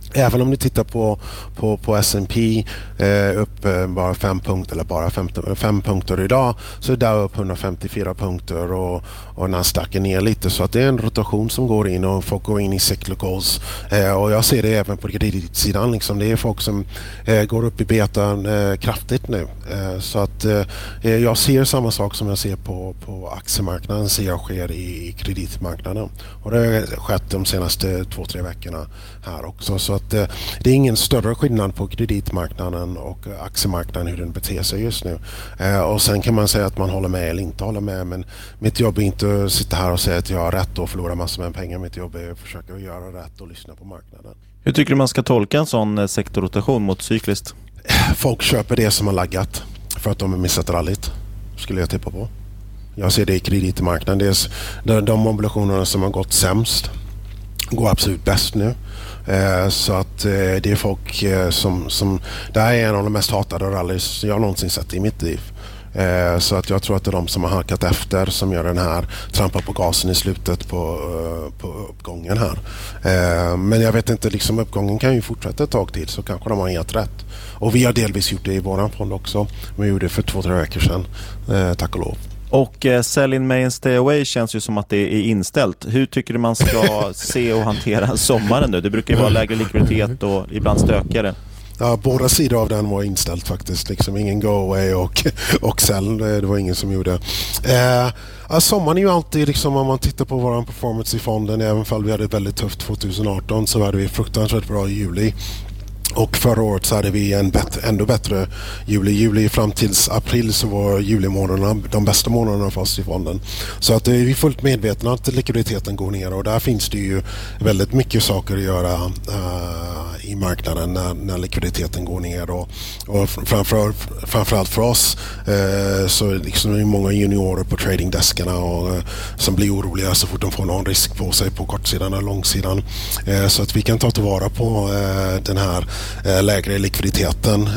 Även om ni tittar på, på, på S and P eh, upp eh, bara fem punkter eller bara femton, fem punkter idag, så är det upp hundrafemtiofyra punkter och, och Nasdaq är ner lite, så att det är en rotation som går in och folk går in i cyclicals eh, och jag ser det även på kreditsidan liksom. Det är folk som eh, går upp i betan eh, kraftigt nu eh, så att eh, jag ser samma sak som jag ser på, på aktiemarknaden ser jag sker i kreditmarknaden, och det har skett de senaste två, tre veckorna här också, så att eh, det är ingen större skillnad på kreditmarknaden och aktiemarknaden hur den beter sig just nu. Eh, och sen kan man säga att man håller med eller inte håller med, men mitt jobb är inte att sitta här och säga att jag har rätt och förlora massor med pengar. Mitt jobb är att försöka göra rätt och lyssna på marknaden. Hur tycker du man ska tolka en sån sektorrotation mot cykliskt? Folk köper det som har laggat för att de har missat rallyt, skulle jag tippa på. Jag ser det i kreditmarknaden. Det är de obligationerna som har gått sämst går absolut bäst nu. Eh, så att eh, det är folk eh, som, som... Det här är en av de mest hatade rallys jag någonsin sett i mitt liv. Eh, så att jag tror att det är de som har halkat efter som gör den här trampar på gasen i slutet på, uh, på uppgången här. Eh, men jag vet inte, liksom uppgången kan ju fortsätta ett tag till, så kanske de har helt rätt. Och vi har delvis gjort det i våran fond också. Vi gjorde det för två, tre veckor sedan. Eh, tack och lov. Och eh, sell in May and stay away känns ju som att det är inställt. Hur tycker du man ska se och hantera sommaren nu? Det brukar ju vara lägre likviditet och ibland stökigare. Ja, båda sidor av den var inställt faktiskt. Liksom ingen go away och, och sell. Det var ingen som gjorde. Eh, ja, sommaren är ju alltid, liksom, om man tittar på vår performance i fonden, även om vi hade väldigt tufft tjugoarton så hade vi fruktansvärt bra i juli. Och förra året så hade vi en bättre, ändå bättre juli. Juli fram tills april så var julimånaderna de bästa månaderna för oss i fonden. Så att vi är fullt medvetna att likviditeten går ner, och där finns det ju väldigt mycket saker att göra uh, i marknaden när, när likviditeten går ner. Och, och framför, framförallt för oss uh, så liksom är det många juniorer på tradingdeskarna och, uh, som blir oroliga så fort de får någon risk på sig på kortsidan och långsidan. Uh, så att vi kan ta tillvara på uh, den här lägre likviditeten,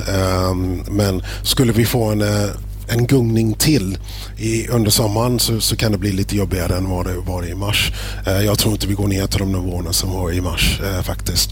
men skulle vi få en, en gungning till i, under sommaren så, så kan det bli lite jobbigare än vad det var i mars. Jag tror inte vi går ner till de nivåerna som var i mars faktiskt,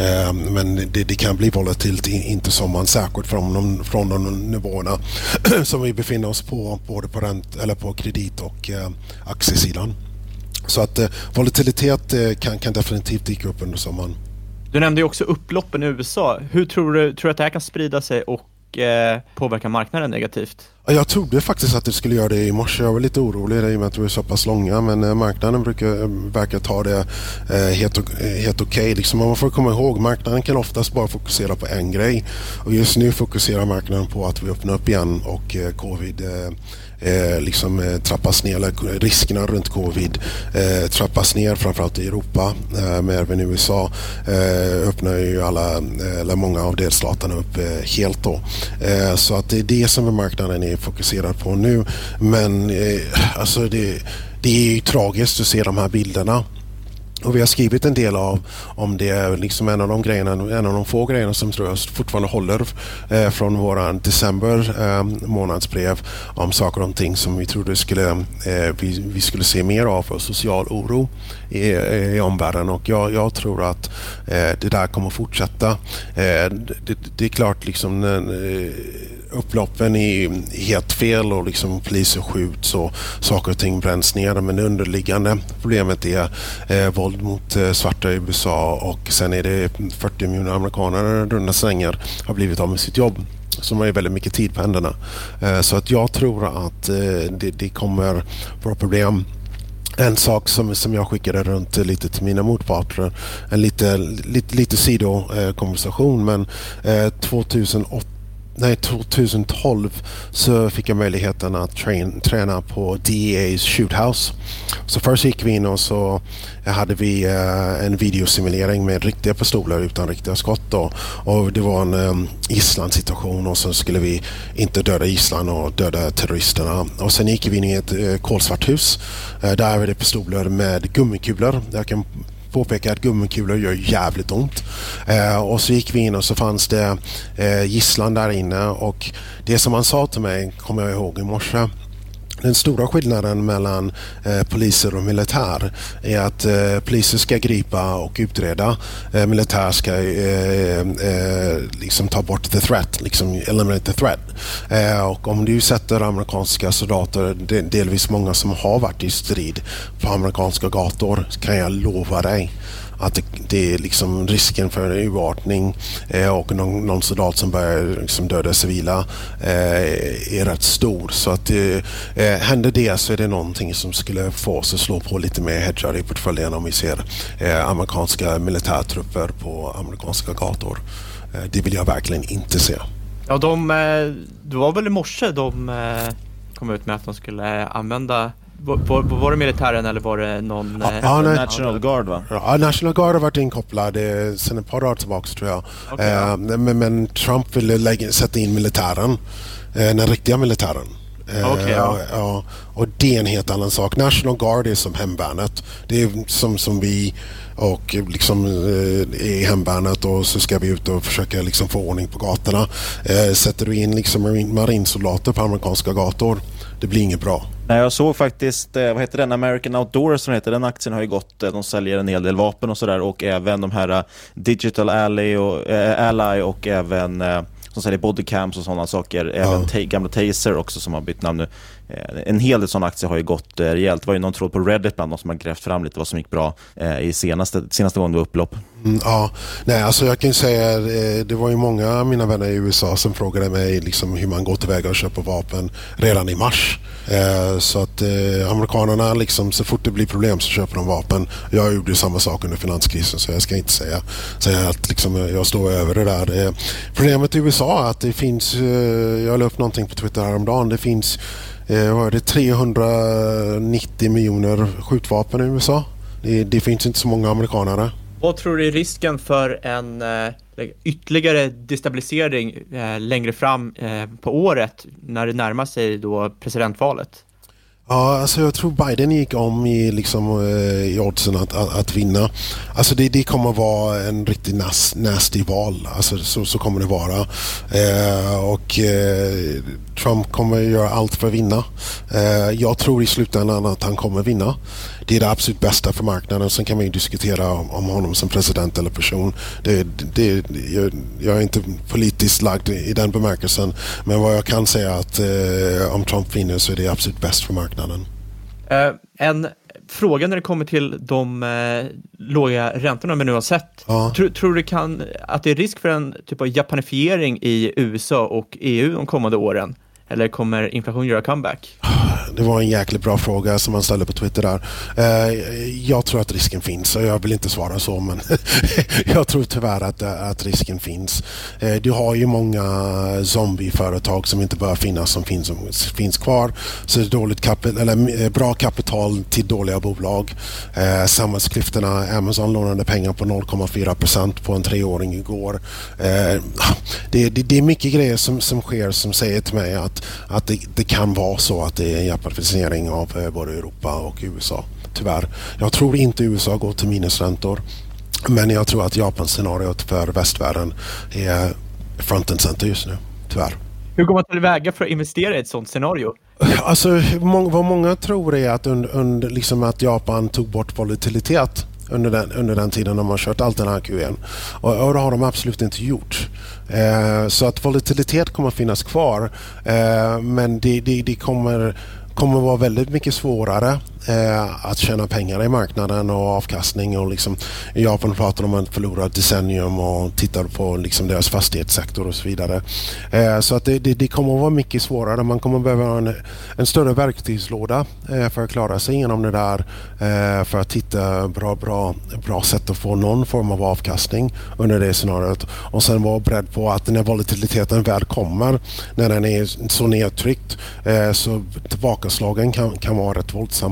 men det, det kan bli volatilt inte sommaren, säkert från de, från de nivåerna som vi befinner oss på, både på, rent, eller på kredit och aktiesidan. Så att volatilitet kan, kan definitivt dyka upp under sommaren. Du nämnde ju också upploppen i U S A. Hur tror du, tror du att det här kan sprida sig och eh, påverka marknaden negativt? Jag trodde faktiskt att det skulle göra det i morse. Jag var lite orolig i och med att vi är så pass långa, men eh, marknaden brukar, verkar ta det eh, helt, helt okej. Okay. Liksom, man får komma ihåg, marknaden kan oftast bara fokusera på en grej. Och just nu fokuserar marknaden på att vi öppnar upp igen och eh, covid... Eh, Eh, liksom eh, trappas ner, eller riskerna runt covid eh, trappas ner, framförallt i Europa, eh, men även i U S A eh, öppnar ju alla, eh, eller många av delstaterna upp eh, helt då. Eh, så att det är det som marknaden är fokuserad på nu, men eh, alltså det, det är ju tragiskt att se de här bilderna. Och vi har skrivit en del av om det, liksom en av de grejerna, en av de få grejerna som tror jag fortfarande håller eh, från våran december eh, månadsbrev om saker och ting som vi trodde skulle, eh, vi, vi skulle se mer av, för social oro i, i omvärlden. Och jag, jag tror att eh, det där kommer fortsätta. Eh, det, det är klart, liksom eh, upploppen är helt fel och liksom poliser skjuts och saker och ting bränns ner, men det underliggande problemet är eh, våld mot eh, svarta i U S A, och sen är det fyrtio miljoner amerikaner runda slängar har blivit av med sitt jobb, som har ju väldigt mycket tid på händerna. Eh, så att jag tror att eh, det, det kommer vara problem. En sak som, som jag skickade runt lite till mina motparter, en lite, lite, lite sidokonversation, men eh, tjugohundraåtta Nej, tjugotolv så fick jag möjligheten att train, träna på D E A's shoothouse. Så först gick vi in och så hade vi uh, en videosimulering med riktiga pistoler utan riktiga skott då. Och det var en um, Island-situation, och så skulle vi inte döda Island och döda terroristerna. Och sen gick vi in i ett uh, kolsvart hus. Uh, där var det pistoler med gummikulor. Jag kan påpeka att gummikulor gör jävligt ont. Eh, och så gick vi in och så fanns det eh, gisslan där inne, och det som han sa till mig kommer jag ihåg i morse. Den stora skillnaden mellan eh, poliser och militär är att eh, poliser ska gripa och utreda. Eh, militär ska eh, eh, liksom ta bort the threat, liksom eliminate the threat. Eh, och om du sätter amerikanska soldater, del, delvis många som har varit i strid på amerikanska gator, kan jag lova dig att det, det är liksom risken för en urartning eh, och någon, någon soldat som börjar liksom döda civila eh, är rätt stor. Så att eh, händer det så är det någonting som skulle få oss att slå på lite mer hedgar i portföljen om vi ser eh, amerikanska militärtrupper på amerikanska gator. Eh, det vill jag verkligen inte se. Ja, de, det var väl i morse de kom ut med att de skulle använda. Var, var det militären eller var det någon ja, ja, National Guard va? Ja, National Guard har varit inkopplad eh, sedan ett par dagar tillbaka tror jag. Okay, eh, ja. men, men Trump ville lägga, sätta in militären, eh, den riktiga militären. Eh, okay, ja. ja, och det är en helt annan sak. National Guard är som hemvärnet. Det är som, som vi och liksom eh, är hemvärnet och så ska vi ut och försöka liksom få ordning på gatorna. Eh, sätter du in liksom marin, marinsoldater på amerikanska gator, det blir inget bra. Nej, jag såg faktiskt, vad heter den, American Outdoors som heter, den aktien har ju gått, de säljer en hel del vapen och sådär och även de här Digital Ally och, äh, Ally och även äh, som säljer bodycams och sådana saker, även ja. ta- gamla Taser också som har bytt namn nu. En hel del sådana aktier har ju gått eh, rejält. Det var ju någon tråd på Reddit bland de som har grävt fram lite vad som gick bra eh, i senaste, senaste gången det var upplopp. Mm, ja, nej alltså jag kan säga eh, det var ju många av mina vänner i U S A som frågade mig liksom hur man går tillväga och köper vapen redan i mars. Eh, så att eh, amerikanerna liksom så fort det blir problem så köper de vapen. Jag gjorde samma sak under finanskrisen så jag ska inte säga, säga att liksom, jag står över det där. Eh, problemet i U S A är att det finns, eh, jag la upp någonting på Twitter häromdagen, det finns Eh, vad är det, trehundranittio miljoner skjutvapen i U S A. Det, det finns inte så många amerikanare. Vad tror du är risken för en eh, ytterligare destabilisering eh, längre fram eh, på året när det närmar sig då presidentvalet? Ja, alltså jag tror Biden gick om i, liksom, i oddsen att, att, att vinna. Alltså det, det kommer vara en riktigt nas, nasty val. Alltså så, så kommer det vara. Eh, och eh, Trump kommer göra allt för att vinna. Eh, jag tror i slutändan att han kommer vinna. Det är det absolut bästa för marknaden. Sen kan man ju diskutera om, om honom som president eller person. Det, det, jag, jag är inte politiskt lagd i den bemärkelsen. Men vad jag kan säga är att eh, om Trump vinner så är det absolut bäst för marknaden. Uh, en fråga när det kommer till de uh, låga räntorna vi nu har sett. Ja. Tror, tror du kan, att det är risk för en typ av japanifiering i U S A och E U de kommande åren? Eller kommer inflation göra comeback? Det var en jäkligt bra fråga som man ställde på Twitter där. Eh, jag tror att risken finns. Jag vill inte svara så, men jag tror tyvärr att, att risken finns. Eh, du har ju många zombieföretag som inte bör finnas som finns, som finns kvar. Så det är dåligt kapital, eller bra kapital till dåliga bolag. Eh, samhällsklyftorna. Amazon lånade pengar på noll komma fyra procent på en treåring igår. Eh, det, det, det är mycket grejer som, som sker som säger till mig att, att det, det kan vara så att det är en japanificering av både Europa och U S A. Tyvärr. Jag tror inte U S A går till minusräntor. Men jag tror att Japans scenariot för västvärlden är front and center just nu. Tyvärr. Hur går man tillväga för att investera i ett sånt scenario? Alltså, vad många tror är att, under, under, liksom att Japan tog bort volatilitet under den, under den tiden när man kört allt den här Q E. Och, och det har de absolut inte gjort. Eh, så att volatilitet kommer att finnas kvar. Eh, men det, det, det kommer, kommer vara väldigt mycket svårare eh, att tjäna pengar i marknaden och avkastning. Och liksom, i Japan pratar de om att förlora decennium och tittar på liksom deras fastighetssektor och så vidare. Eh, så att det, det, det kommer att vara mycket svårare. Man kommer att behöva ha en, en större verktygslåda eh, för att klara sig igenom det där. Eh, för att hitta bra, bra, bra sätt att få någon form av avkastning under det scenariot. Och sen vara beredd på att när volatiliteten väl kommer, när den är så nedtryckt, eh, så tillbakaslagen kan, kan vara rätt våldsamma.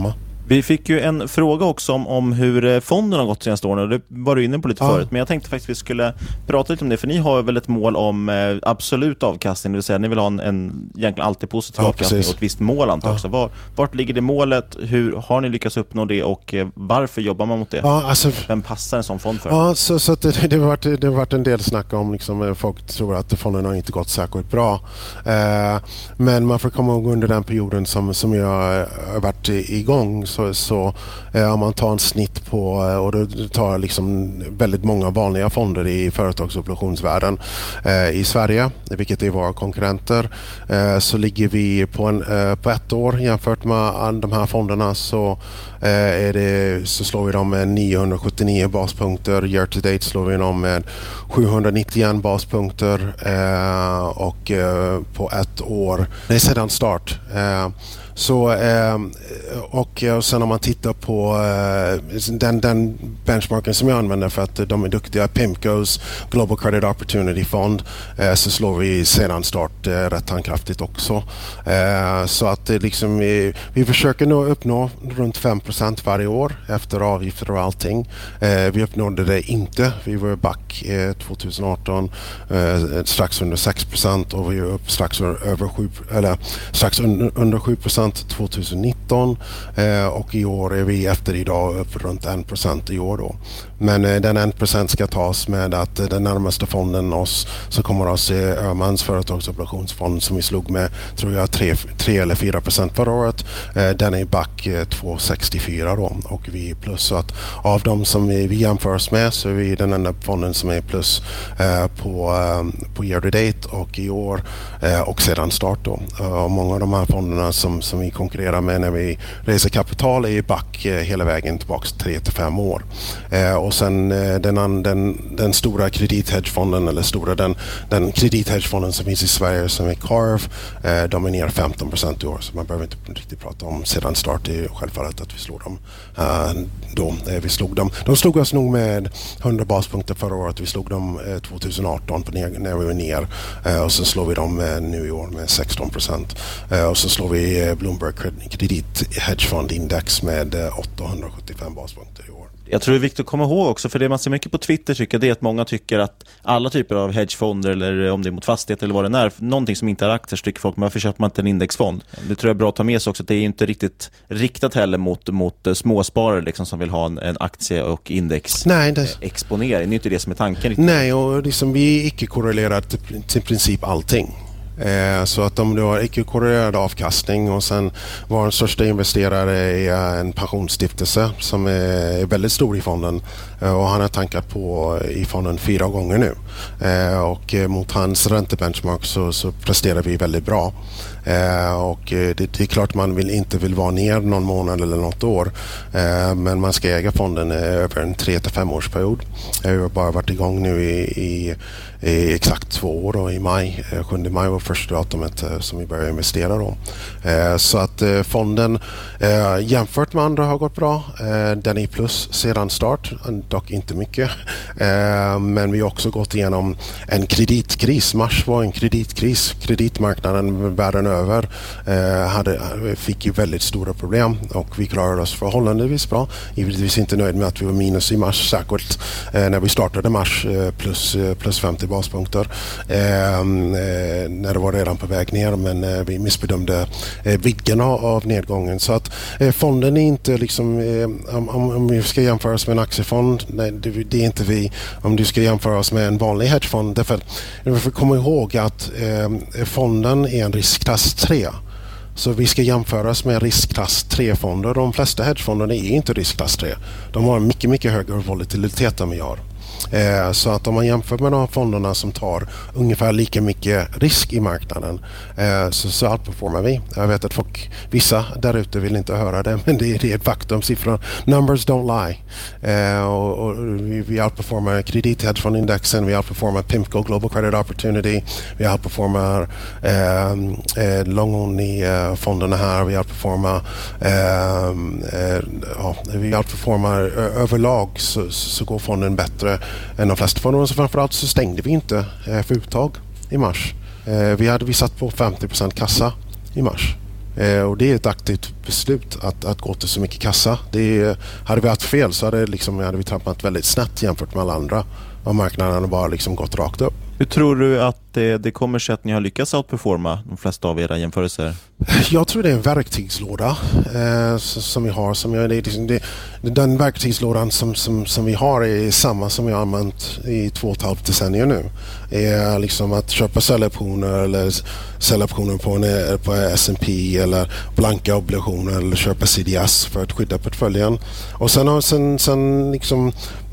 Vi fick ju en fråga också om, om hur fonden har gått senaste åren. Det var du inne på lite ja. förut. Men jag tänkte faktiskt att vi skulle prata lite om det. För ni har väl ett mål om eh, absolut avkastning. Det vill säga ni vill ha en, en egentligen alltid positiv ja, avkastning precis. och ett visst mål antar ja. också. Var, vart ligger det målet? Hur har ni lyckats uppnå det? Och eh, varför jobbar man mot det? Ja, alltså, Vem passar en sån fond för? Ja, så, så att det, det, har varit, det har varit en del snack om liksom, folk tror att fonden har inte gått särskilt bra. Eh, men man får komma ihåg under den perioden som, som jag har varit igång så, så eh, om man tar en snitt på och det tar liksom väldigt många vanliga fonder i företagsobligationsvärlden eh, i Sverige, vilket är våra konkurrenter, eh, så ligger vi på, en, eh, på ett år jämfört med de här fonderna så, eh, är det, så slår vi dem med niohundrasjuttionio baspunkter, year to date slår vi dem med sjuhundranittioen baspunkter eh, och eh, på ett år, det är sedan start. Eh, Så, eh, och, och sen om man tittar på eh, den, den benchmarken som jag använder för att de är duktiga, PIMCOs Global Credit Opportunity Fund, eh, så slår vi sedan start eh, rätt handkraftigt också. Eh, så att det liksom, vi, vi försöker nu uppnå runt fem procent varje år efter avgifter och allting. Eh, vi uppnådde det inte. Vi var back eh, tjugoarton eh, strax under sex procent och vi är upp strax över sju, eller strax under, under sju procent tjugonitton eh, och i år är vi efter idag upp runt en procent i år då. Men eh, den en procent ska tas med att eh, den närmaste fonden oss så kommer oss eh, Öhmans företagsobligationsfond som vi slog med tror jag tre eller fyra procent förra året. Eh, den är back eh, två sextiofyra då och vi är plus, så att av de som vi, vi jämför oss med så är vi den enda fonden som är plus eh, på, eh, på year to date och i år eh, och sedan start då. Eh, och många av de här fonderna som, som vi konkurrerar med när vi reser kapital är ju back eh, hela vägen tillbaka tre till fem år. Eh, och sen eh, den, den, den stora kredithedgefonden eller stora den, den kredithedgefonden som finns i Sverige som är Carve, eh, de är ner femton procent i år, så man behöver inte riktigt prata om sedan start. Det är självfallet att vi slår dem eh, då. Eh, vi slog dem. De slog oss nog med hundra baspunkter förra året. Vi slog dem eh, tjugoarton på ner, när vi var ner eh, och så slår vi dem eh, nu i år med sexton procent. Eh, och så slår vi eh, Bloomberg Kredit Hedgefond Index med åttahundrasjuttiofem baspunkter i år. Jag tror det är viktigt att komma ihåg också, för det man ser mycket på Twitter tycker det är att många tycker att alla typer av hedgefonder, eller om det är mot fastighet eller vad det är, någonting som inte är aktier tycker folk, men varför köper man inte en indexfond? Det tror jag är bra att ta med sig också, att det är inte riktigt riktat heller mot, mot småsparare liksom, som vill ha en, en aktie- och indexexponering. Det... det är inte det som är tanken. Riktigt. Nej, och liksom, vi är icke korrelerat till, till princip allting. Eh, så att om du har icke-korrelerad avkastning och sen var den största investerare är en pensionsstiftelse som är väldigt stor i fonden eh, och han har tankat på i fonden fyra gånger nu eh, och mot hans räntebenchmark så, så presterar vi väldigt bra. Eh, och det, det är klart man vill inte vill vara ner någon månad eller något år eh, men man ska äga fonden över en tre till fem årsperiod. Jag har bara varit igång nu i, i, i exakt två år och i maj, sjunde maj var första datumet eh, som vi började investera då. Eh, så att eh, fonden eh, jämfört med andra har gått bra. Eh, den är plus sedan start, dock inte mycket. Eh, men vi har också gått igenom en kreditkris. Mars var en kreditkris. Kreditmarknaden världen över eh, hade, fick ju väldigt stora problem och vi klarade oss förhållandevis bra. Givetvis inte nöjd med att vi var minus i mars, särskilt eh, när vi startade mars eh, plus, eh, plus femtio baspunkter. Eh, eh, när det var redan på väg ner, men eh, vi missbedömde eh, vidden av, av nedgången. Så att eh, fonden är inte liksom, eh, om, om vi ska jämföra oss med en aktiefond, nej, det, det är inte vi. Om du ska jämföra oss med en vanlig hedgefond, därför att vi får komma ihåg att eh, fonden är en riskklass tre. Så vi ska jämföras med riskklass tre-fonder. De flesta hedgefonderna är inte riskklass tre. De har mycket, mycket högre volatilitet än vi har. Eh, så att om man jämför med de fonderna som tar ungefär lika mycket risk i marknaden eh, så, så outperformar vi. Jag vet att folk, vissa där ute vill inte höra det, men det, det är ett faktum. Siffror, numbers don't lie. Eh, och, och vi, vi outperformar kredithedgefondindexen, vi outperformar PIMCO Global Credit Opportunity, vi outperformar eh, eh, long-only-fonderna här, vi outperformar eh, eh, ja, vi outperformar eh, överlag så, så går fonden bättre än de flesta fonder. Så framförallt så stängde vi inte eh, för uttag i mars. Eh, vi hade vi satt på femtio procent kassa i mars. Eh, och det är ett aktivt beslut att, att gå till så mycket kassa. Det, hade vi haft fel så hade, liksom, hade vi trampat väldigt snett jämfört med alla andra. Och marknaden bara liksom gått rakt upp. Hur tror du att det, det kommer sig att ni har lyckats outperforma de flesta av era jämförelser? Jag tror det är en verktygslåda eh, som vi har. Som jag, det, det, den verktygslådan som, som, som vi har är samma som vi har använt i två och ett halvt decennier nu. Är liksom att köpa säljoptioner eller säljoptioner på, en, på S and P eller blanka obligationer eller köpa C D S för att skydda portföljen. Och sen har sen, sen liksom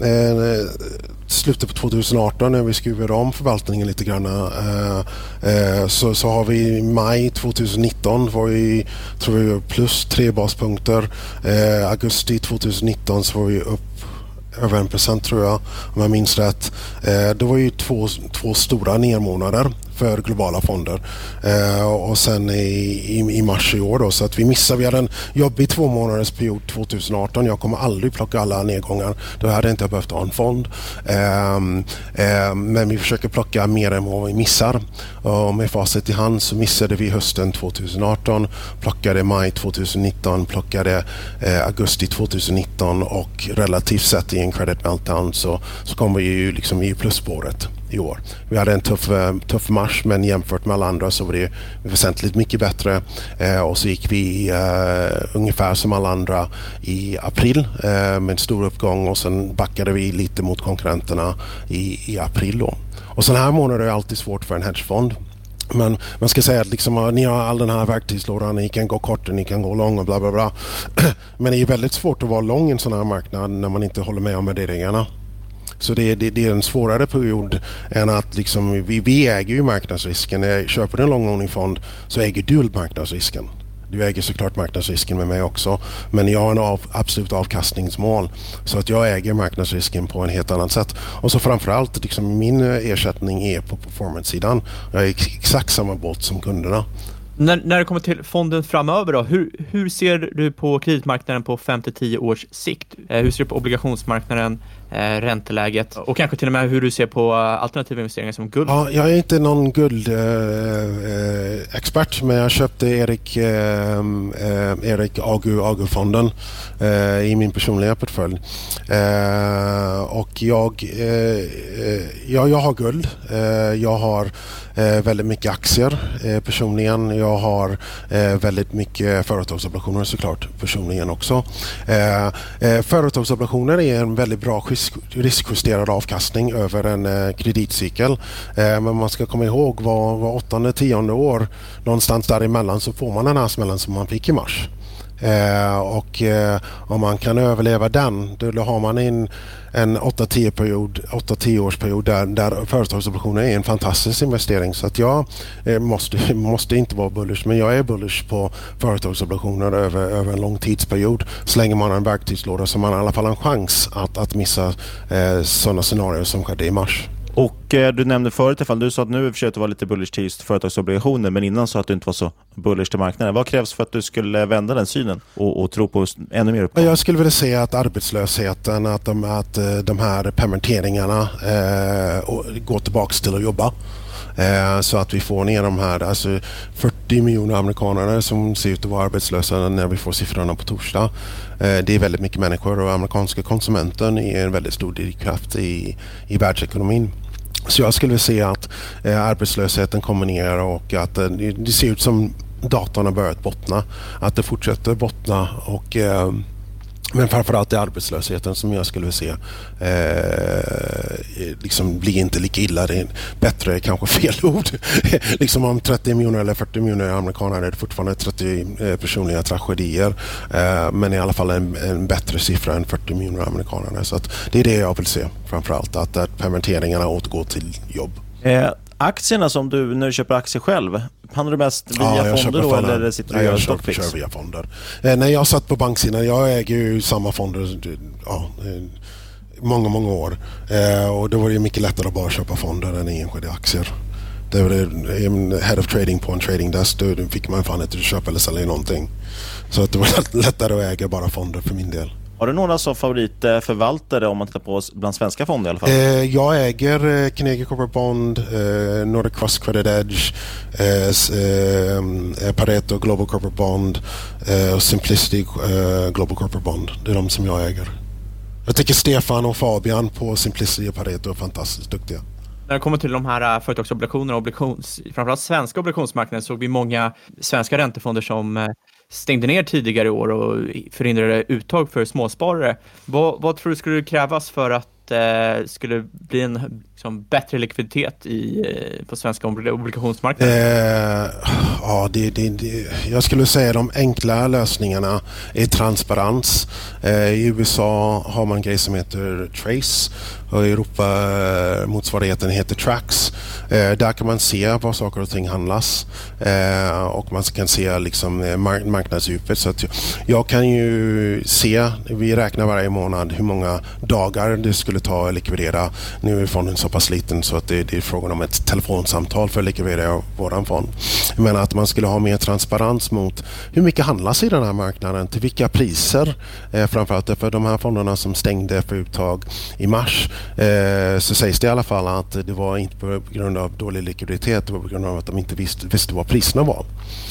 eh, slutet på tjugo arton när vi skruvade om förvaltningen lite grann eh, eh, så, så har vi i maj tjugonitton var vi, tror vi plus tre baspunkter. Eh, augusti tjugonitton så var vi upp över en procent tror jag, om jag minns rätt. Eh, det var ju två, två stora nedmånader för globala fonder. Eh, och sen i, i, i mars i år då, så att vi missade, vi hade en jobbig två månaders period tjugo arton. Jag kommer aldrig plocka alla nedgångar. Då hade jag inte behövt ha en fond. Eh, eh, men vi försöker plocka mer än vad vi missar. Och med facit i hand så missade vi hösten tjugo arton, plockade maj tjugonitton, plockade eh, augusti tjugonitton och relativt sett i en credit meltdown så, så kommer vi ju liksom i plusspåret i år. Vi hade en tuff, tuff mars, men jämfört med alla andra så var det väsentligt mycket bättre. Eh, och så gick vi eh, ungefär som alla andra i april eh, med en stor uppgång och sen backade vi lite mot konkurrenterna i, i april då. Och sådana här månader är alltid svårt för en hedgefond. Men man ska säga att liksom, ni har all den här verktygslådan, ni kan gå kort, ni kan gå lång och bla bla bla. Men det är väldigt svårt att vara lång i en sån här marknad när man inte håller med om värderingarna. Så det är, det, det är en svårare period än att liksom, vi, vi äger ju marknadsrisken. När jag köper en långårig fond så äger du marknadsrisken. Du äger såklart marknadsrisken med mig också. Men jag har en av, absolut avkastningsmål. Så att jag äger marknadsrisken på en helt annat sätt. Och så framförallt liksom, min ersättning är på performance-sidan. Jag är exakt samma båt som kunderna. När, när det kommer till fonden framöver då, hur, hur ser du på kreditmarknaden på fem till tio års sikt? Eh, hur ser du på obligationsmarknaden, eh, ränteläget och kanske till och med hur du ser på alternativa investeringar som guld? Ja, jag är inte någon guldexpert, eh, men jag köpte Erik, eh, Erik Agu, Agu-fonden eh, i min personliga portfölj. Eh, och jag, eh, jag, jag har guld, eh, jag har eh, väldigt mycket aktier eh, personligen. Jag har eh, väldigt mycket företagsobligationer såklart personligen också. Eh, eh, företagsobligationer är en väldigt bra riskjusterad avkastning över en eh, kreditcykel. Eh, men man ska komma ihåg var, var åttonde, tionde år någonstans däremellan så får man den här smällen som man fick i mars. Eh, och eh, om man kan överleva den, då, då har man en, en åtta till tio års period där, där företagsobligationer är en fantastisk investering. Så att jag eh, måste, måste inte vara bullish, men jag är bullish på företagsobligationer över, över en lång tidsperiod. Så länge man har en verktygslåda så man i alla fall har en chans att, att missa eh, sådana scenarier som skedde i mars. Och eh, du nämnde förut, ifall du sa att nu försökte vara lite bullish till just företagsobligationer, men innan sa att du inte var så bullish till marknaden. Vad krävs för att du skulle vända den synen och, och tro på ännu mer uppgång? Jag skulle vilja säga att arbetslösheten, att de, att de här permitteringarna eh, går tillbaka till att jobba. Eh, så att vi får ner de här alltså fyrtio miljoner amerikaner som ser ut att vara arbetslösa när vi får siffrorna på torsdag. Eh, det är väldigt mycket människor och amerikanska konsumenten är en väldigt stor drivkraft i, i världsekonomin. Så jag skulle vilja se att eh, arbetslösheten kommer ner och att eh, det ser ut som datorn har börjat bottna. Att det fortsätter bottna och eh, men framförallt är arbetslösheten som jag skulle vilja se eh, liksom blir inte lika illa. Det är bättre, kanske fel ord. Liksom om trettio miljoner eller fyrtio miljoner amerikaner är det fortfarande trettio eh, personliga tragedier. Eh, men i alla fall en, en bättre siffra än fyrtio miljoner amerikaner. Så att det är det jag vill se framförallt. Att, att permitteringarna återgår till jobb. Eh, aktierna som du nu köper aktier själv, handlar du mest via ja, fonder då fonder. eller sitter du Nej, och gör jag stockfix? kör, kör via fonder. Eh, när jag satt på banksidan, jag äger ju samma fonder ja, eh, många, många år. Eh, och då var det mycket lättare att bara köpa fonder än enskilda aktier. Det var det, head of trading på en trading desk, då fick man fan inte köpa eller sälja någonting. Så att det var lättare att äga bara fonder för min del. Har du några som favoritförvaltare om man tittar på oss bland svenska fonder i alla fall? Eh, jag äger eh, Carnegie Corporate Bond, eh, Nordic Cross Credit Edge, eh, eh, Pareto Global Corporate Bond eh, och Simplicity eh, Global Corporate Bond. Det är de som jag äger. Jag tycker Stefan och Fabian på Simplicity och Pareto är fantastiskt duktiga. När det kommer till de här företagsobligationerna och obligations, framförallt svenska obligationsmarknaden, såg vi många svenska räntefonder som stängde ner tidigare i år och förhindrade uttag för småsparare. Vad, vad tror du skulle krävas för att det eh, skulle bli en liksom, bättre likviditet i, eh, på svenska obligationsmarknaden? Eh, ja, det, det, det, jag skulle säga de enkla lösningarna är transparens. Eh, I U S A har man en grej som heter Trace och i Europa eh, motsvarigheten heter Trax. Eh, där kan man se var saker och ting handlas eh, och man kan se liksom, mark- marknadsdjupet. Så att jag, jag kan ju se, vi räknar varje månad hur många dagar det skulle ta att likvidera. Nu är fonden så pass liten så att det, det är frågan om ett telefonsamtal för att likvidera våran fond. Men att man skulle ha mer transparens mot hur mycket handlas i den här marknaden, till vilka priser. Eh, framförallt för de här fonderna som stängde för uttag i mars eh, så sägs det i alla fall att det var inte på grund av dålig likviditet, det var på grund av att de inte visste, visste vad priserna var.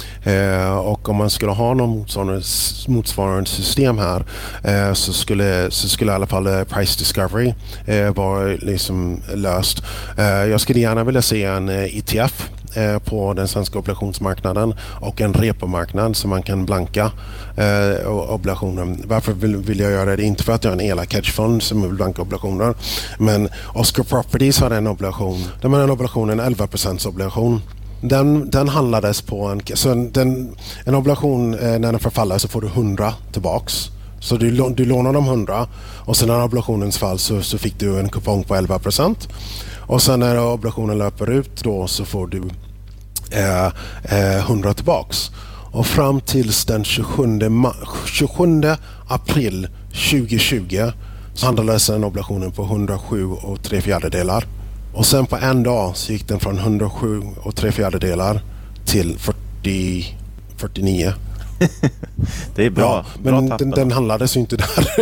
Eh, och om man skulle ha någon sån motsvarande system här eh, så, skulle, så skulle i alla fall eh, price discovery eh, vara liksom löst. Eh, jag skulle gärna vilja se en eh, E T F eh, på den svenska obligationsmarknaden och en repomarknad så man kan blanka eh, obligationer. Varför vill, vill jag göra det? Inte för att jag är en elak hedgefond som vill blanka obligationer, men Oscar Properties har en obligation. De har en obligation, en elva procent obligation. Den, den handlades på en, så den, en obligation eh, när den förfaller så får du hundra tillbaks. Så du, du lånar dem hundra och sen när obligationens fall så, så fick du en kupong på elva procent. Och sen när obligationen löper ut då så får du eh, eh, hundra tillbaks. Och fram tills den tjugosjunde april tjugohundratjugo så handlades den obligationen på hundrasju och tre fjärdedelar. Och sen på en dag så gick den från hundrasju och tre fjärdedelar till fyrtio, fyrtionio. Det är bra. Ja, men bra den, den handlades ju inte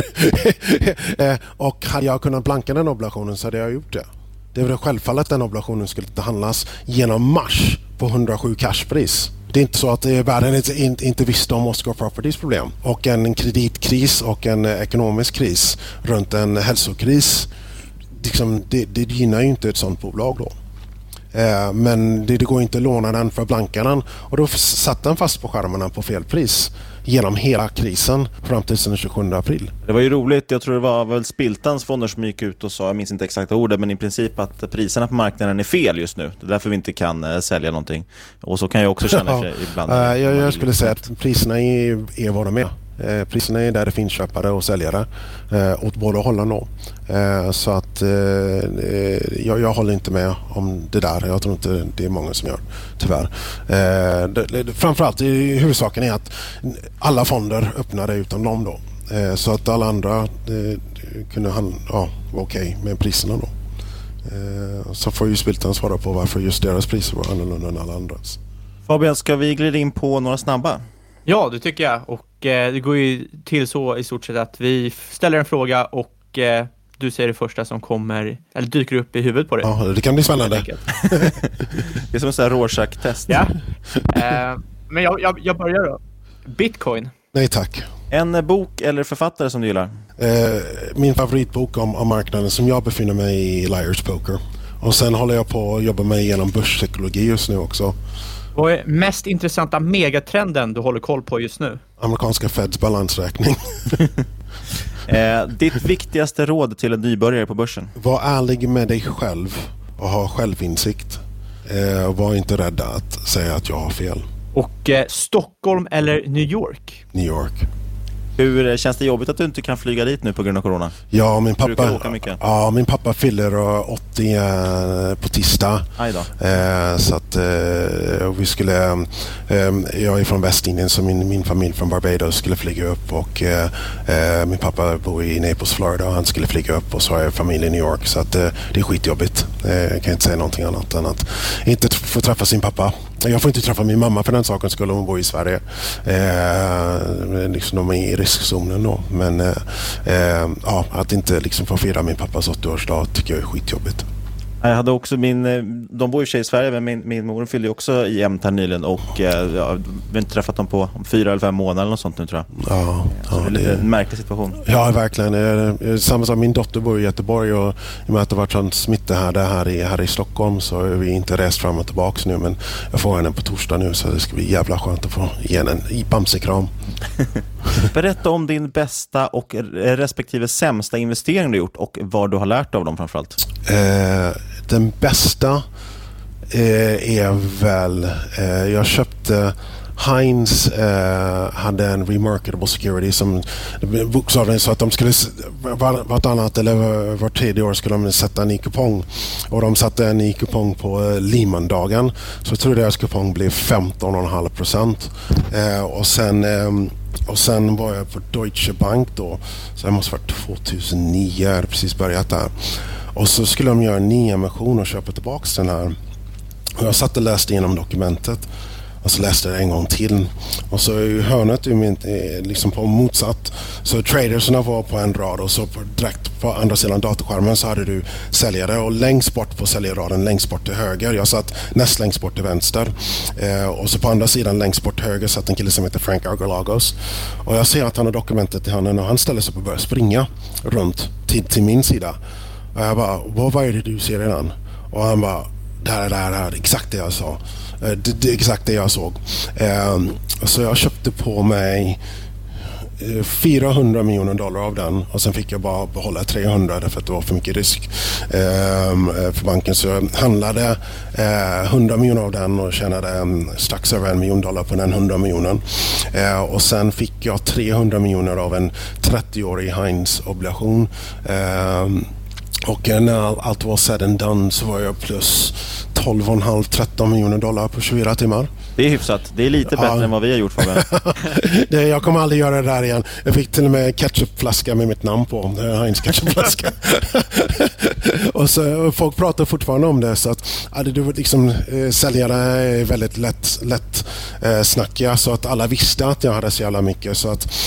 där. Och hade jag kunnat blanka den obligationen så hade jag gjort det. Det var självfallet att den obligationen skulle inte handlas genom mars på hundrasju cashpris. Det är inte så att världen inte, inte, inte visste om Oscar Properties problem. Och en kreditkris och en ekonomisk kris runt en hälsokris, liksom, det, det gynnar ju inte ett sånt bolag då. Eh, men det, det går inte att låna den för att blanka den. Och då satt den fast på skärmarna på fel pris genom hela krisen fram till den tjugosjunde april. Det var ju roligt, jag tror det var väl Spiltans fonder som gick ut och sa, jag minns inte exakta ordet, men i princip att priserna på marknaden är fel just nu. Det är därför vi inte kan äh, sälja någonting. Och så kan jag också känna ja. ibland. Uh, jag, jag skulle säga att priserna är, är vad de är. Eh, priserna är där det finns köpare och säljare eh, åt båda hållen då. Eh, så att eh, jag, jag håller inte med om det där. Jag tror inte det är många som gör, tyvärr. Eh, det, det, framförallt i huvudsaken är att alla fonder öppnade utan dem då. Eh, så att alla andra eh, kunde handla, ja, okej okay med priserna då. Eh, så får ju Spiltan svara på varför just deras priser var annorlunda än alla andras. Fabian, ska vi glida in på några snabba? Ja, det tycker jag. Och eh, det går ju till så i stort sett att vi ställer en fråga och eh, du säger det första som kommer, eller dyker upp i huvudet på dig. Ja, det kan bli spännande. Det är som en sån här Rorschach-test. Ja, eh, men jag, jag, jag börjar då. Bitcoin. Nej tack. En bok eller författare som du gillar? Eh, min favoritbok om, om marknaden som jag befinner mig i, Liar's Poker. Och sen håller jag på att jobba mig igenom börspsykologi just nu också. Vad är mest intressanta megatrenden du håller koll på just nu? Amerikanska Feds balansräkning. eh, ditt viktigaste råd till en nybörjare på börsen? Var ärlig med dig själv och ha självinsikt. Eh, var inte rädda att säga att jag har fel. Och eh, Stockholm eller New York? New York. Hur känns det jobbigt att du inte kan flyga dit nu på grund av corona? Ja, min pappa, åka mycket? Ja, min pappa fyller åttio eh, på tisdag. Aj då. Eh, så att eh, vi skulle... Eh, jag är från Västindien så min, min familj från Barbados skulle flyga upp och eh, min pappa bor i Naples, Florida och han skulle flyga upp och så har jag familj i New York så att eh, det är skitjobbigt. Jag kan inte säga någonting annat än att inte få träffa sin pappa. Jag får inte träffa min mamma för den saken skulle hon bo i Sverige. Eh, liksom de är i riskzonen då. Men eh, eh, ja, att inte liksom få fira min pappas åttioårsdag tycker jag är skitjobbigt. Jag hade också min, de bor ju i Sverige, men min, min mor fyllde också i jämnt här nyligen och eh, jag har inte träffat dem på fyra eller fem månader eller något sånt nu tror jag. Ja, så ja, det är en märklig situation. Ja, verkligen. Samma som min dotter bor i Göteborg och i och med att det varit sån smitta här, här, i, här i Stockholm så är vi inte rest fram och tillbaka nu, men jag får henne på torsdag nu så det ska bli jävla skönt att få igen en i bamsekram. Berätta om din bästa och respektive sämsta investering du gjort och vad du har lärt av dem framförallt. Eh, den bästa eh, är väl eh, jag köpte Heinz eh, hade en remarketable security som bokstavligen så att de skulle var, vartannat eller var, var tredje år skulle de sätta en ny kupong och de satte en ny kupong på eh, Lehman-dagen så tror deras kupong blev femton komma fem procent eh, och sen eh, och sen var jag på Deutsche Bank då så det måste vara tjugohundranio, jag hade precis börjat där. Och så skulle de göra en ny emission och köpa tillbaka den här. Och jag satt och läste igenom dokumentet. Och så läste jag det en gång till. Och så i hörnet liksom på motsatt. Så tradersna var på en rad och så på, direkt på andra sidan datorskärmen så hade du säljare. Och längst bort på säljarraden, längst bort till höger. Jag satt näst längst bort till vänster. Eh, och så på andra sidan längst bort till höger satt en kille som heter Frank Argelagos. Och jag ser att han har dokumentet i handen och han ställer sig upp och börjar springa runt till, till min sida. Och jag bara, vad, vad är det du ser redan? Och han bara, det här, det här, det här, exakt det jag sa. Det, det, exakt det jag såg. Eh, så jag köpte på mig fyrahundra miljoner dollar av den och sen fick jag bara behålla trehundra därför att det var för mycket risk eh, för banken. Så jag handlade eh, hundra miljoner av den och tjänade um, strax över en miljon dollar på den hundra miljoner. Eh, och sen fick jag trehundra miljoner av en trettioårig Heinz-obligation. Eh, Och när allt var said and done så var jag plus tolv komma fem till tretton miljoner dollar på tjugofyra timmar. Det är hyfsat. Det är lite bättre ja. än vad vi har gjort för det, Jag kommer aldrig göra det där igen. Jag fick till och med ketchupflaska med mitt namn på. Heinz ketchupflaska. och så, och folk pratar fortfarande om det. Så att ja, det, det liksom, eh, säljare är väldigt lätt, lätt eh, snackiga. Så att alla visste att jag hade så jävla mycket. Så att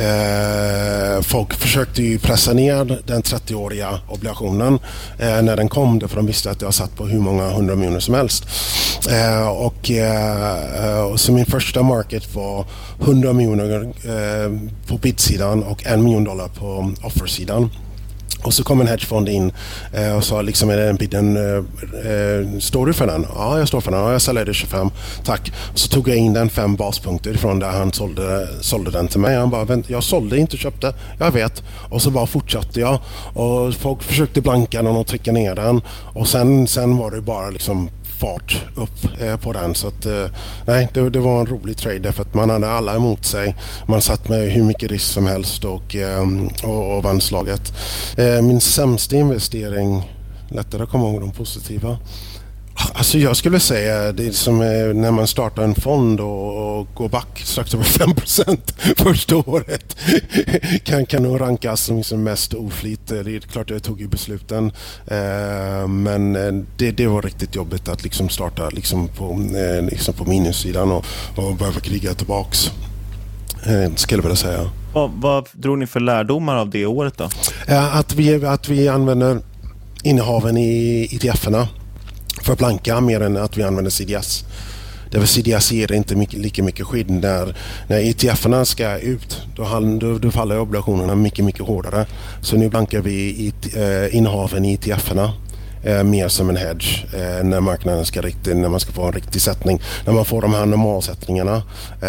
eh, folk försökte ju pressa ner den trettioåriga obligationen eh, när den kom. För de visste att jag satt på hur många hundra miljoner som helst. Eh, och eh, Uh, så min första market var hundra miljoner uh, på bidsidan och en miljon dollar på offersidan. Och så kom en hedgefond in uh, och sa liksom, är den bidden, uh, uh, står du för den? Ja, jag står för den. Ja, jag säljer det tjugofem. Tack. Så tog jag in den fem baspunkter ifrån där han sålde, sålde den till mig. Han bara, jag sålde inte, köpte. Jag vet. Och så bara fortsatte jag. Och folk försökte blanka den och trycka ner den. Och sen, sen var det bara liksom fart upp eh, på den så att eh, nej, det, det var en rolig trade för att man hade alla emot sig. Man satt med hur mycket risk som helst och, eh, och, och vann slaget. Eh, min sämsta investering, lättare att komma ihåg de positiva. Alltså jag skulle säga det är som när man startar en fond och, och går back strax över fem procent första året kan, kan nog rankas som liksom mest oflit. Det är klart jag tog ju besluten eh, men det, det var riktigt jobbigt att liksom starta liksom på, eh, liksom på minussidan och, och behöva kriga tillbaks eh, skulle jag vilja säga. Vad, vad drog ni för lärdomar av det året då? Eh, att, vi, att vi använder innehaven i E T F-erna för blanka mer än att vi använder C D S. Därför C D S ger inte mycket, lika mycket skydd. När, när E T F-erna ska ut då, då, då faller obligationerna mycket, mycket hårdare. Så nu blankar vi i, eh, innehaven i E T F-erna eh, mer som en hedge eh, när marknaden ska riktigt, när man ska få en riktig sättning. När man får de här normalsättningarna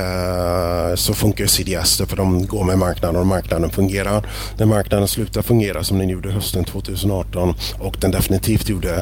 eh, så funkar C D S för de går med marknaden och marknaden fungerar. När marknaden slutar fungera som den gjorde hösten tjugoarton och den definitivt gjorde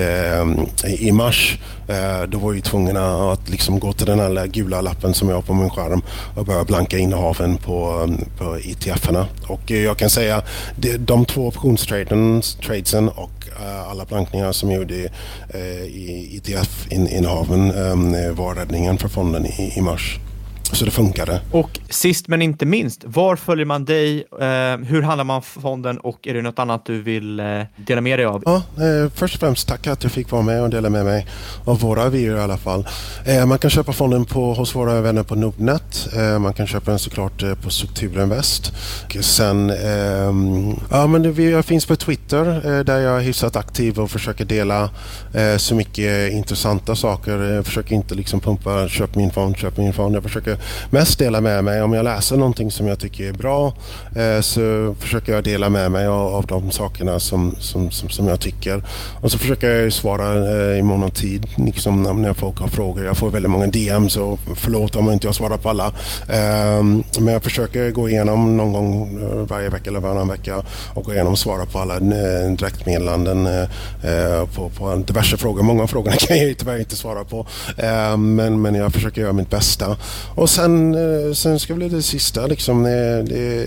eh, i mars eh, då var vi tvungna att liksom gå till den här gula lappen som jag har på min skärm och börja blanka innehaven på, på E T F-erna. Och eh, jag kan säga de, de två optionstradesen och eh, alla blankningar som jag gjorde eh, i E T F-innehaven eh, var räddningen för fonden i, i mars. Så det funkade. Och sist men inte minst, var följer man dig? Eh, hur handlar man fonden och är det något annat du vill eh, dela med dig av? Ja, eh, först och främst tack att jag fick vara med och dela med mig av våra videor i alla fall. Eh, man kan köpa fonden på, hos våra vänner på Nordnet. Eh, man kan köpa den såklart eh, på Strukturinvest. Och sen, eh, ja men det, vi, jag finns på Twitter eh, där jag är hyfsat aktiv och försöker dela eh, så mycket intressanta saker. Jag försöker inte liksom pumpa, köp min fond, köp min fond. Jag försöker mest dela med mig. Om jag läser någonting som jag tycker är bra eh, så försöker jag dela med mig av, av de sakerna som, som, som, som jag tycker. Och så försöker jag svara eh, i mån av tid liksom när folk har frågor. Jag får väldigt många D M så förlåt om jag inte jag svarar på alla. Eh, men jag försöker gå igenom någon gång varje vecka eller varannan vecka och gå igenom och svara på alla eh, direktmeddelanden eh, på, på diverse frågor. Många frågor kan jag tyvärr inte svara på. Eh, men, men jag försöker göra mitt bästa. Och sen, sen ska bli det sista liksom, det, det,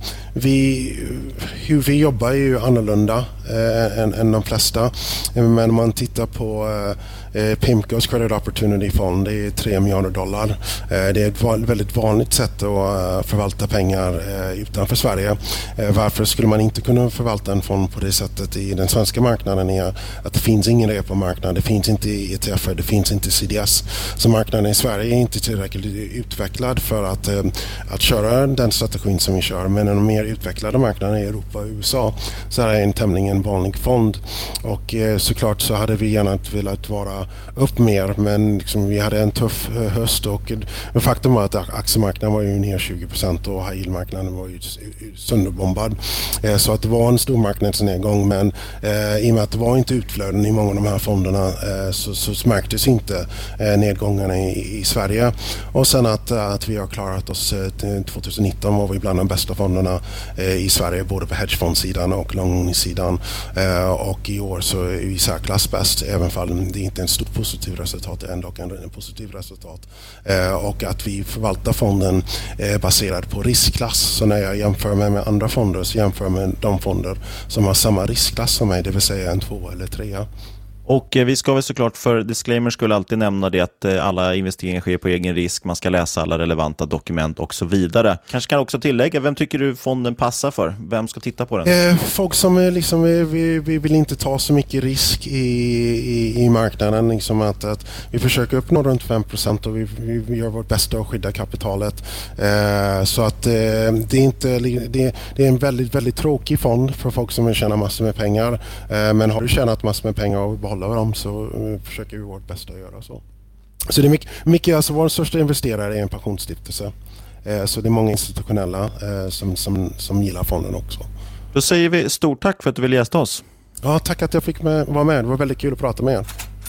vi, hur vi jobbar är ju annorlunda eh, än, än de flesta. Men om man tittar på eh, Pimco's Credit Opportunity Fund, det är tre miljarder dollar. Eh, det är ett va- väldigt vanligt sätt att uh, förvalta pengar uh, utanför Sverige. Uh, varför skulle man inte kunna förvalta en fond på det sättet i den svenska marknaden är att det finns ingen repo-marknad, det finns inte E T F, det finns inte C D S. Så marknaden i Sverige är inte tillräckligt utvecklad för att, uh, att köra den strategin som vi kör. Men en mer utvecklade marknaden i Europa och U S A så är det en tämligen vanlig fond. Och uh, såklart så hade vi gärna velat vara upp mer, men liksom, vi hade en tuff uh, höst och uh, faktum var att aktiemarknaden var ju ner tjugo procent och high yield-marknaden var ju sönderbombad. Uh, så att det var en stor marknadsnedgång, men uh, i och med att det var inte utflöden i många av de här fonderna uh, så, så märktes inte uh, nedgångarna i, i Sverige. Och sen att, uh, att vi har klarat oss uh, tjugonitton var vi bland de bästa fonderna uh, i Sverige, både på hedgefondsidan och långsidan. Uh, och i år så är vi särklass bäst, även fall det är inte en stor positiv resultat, det är ändå en, en positiv resultat. Uh, och att vi förvaltar fonden uh, baserad på riskklass. Så när jag jämför mig med andra fonder så jämför jag med de fonder som har samma riskklass som mig, det vill säga en två eller trea. Och eh, vi ska väl såklart för disclaimer skulle alltid nämna det att eh, alla investeringar sker på egen risk, man ska läsa alla relevanta dokument och så vidare. Kanske kan också tillägga, vem tycker du fonden passar för? Vem ska titta på den? Eh, folk som är liksom, vi, vi vill inte ta så mycket risk i, i, i marknaden. Liksom att, att vi försöker uppnå runt fem procent och vi, vi, vi gör vårt bästa att skydda kapitalet. Eh, så att eh, det är inte, det, det är en väldigt, väldigt tråkig fond för folk som vill tjäna massor med pengar. Eh, men har du tjänat massor med pengar och behålla dem så uh, försöker vi vårt bästa att göra så. Så det är mycket, mycket alltså vår största investerare är en pensionsstiftelse. Uh, så det är många institutionella uh, som, som, som gillar fonden också. Då säger vi stort tack för att du ville gästa oss. Ja, tack att jag fick med, vara med. Det var väldigt kul att prata med er.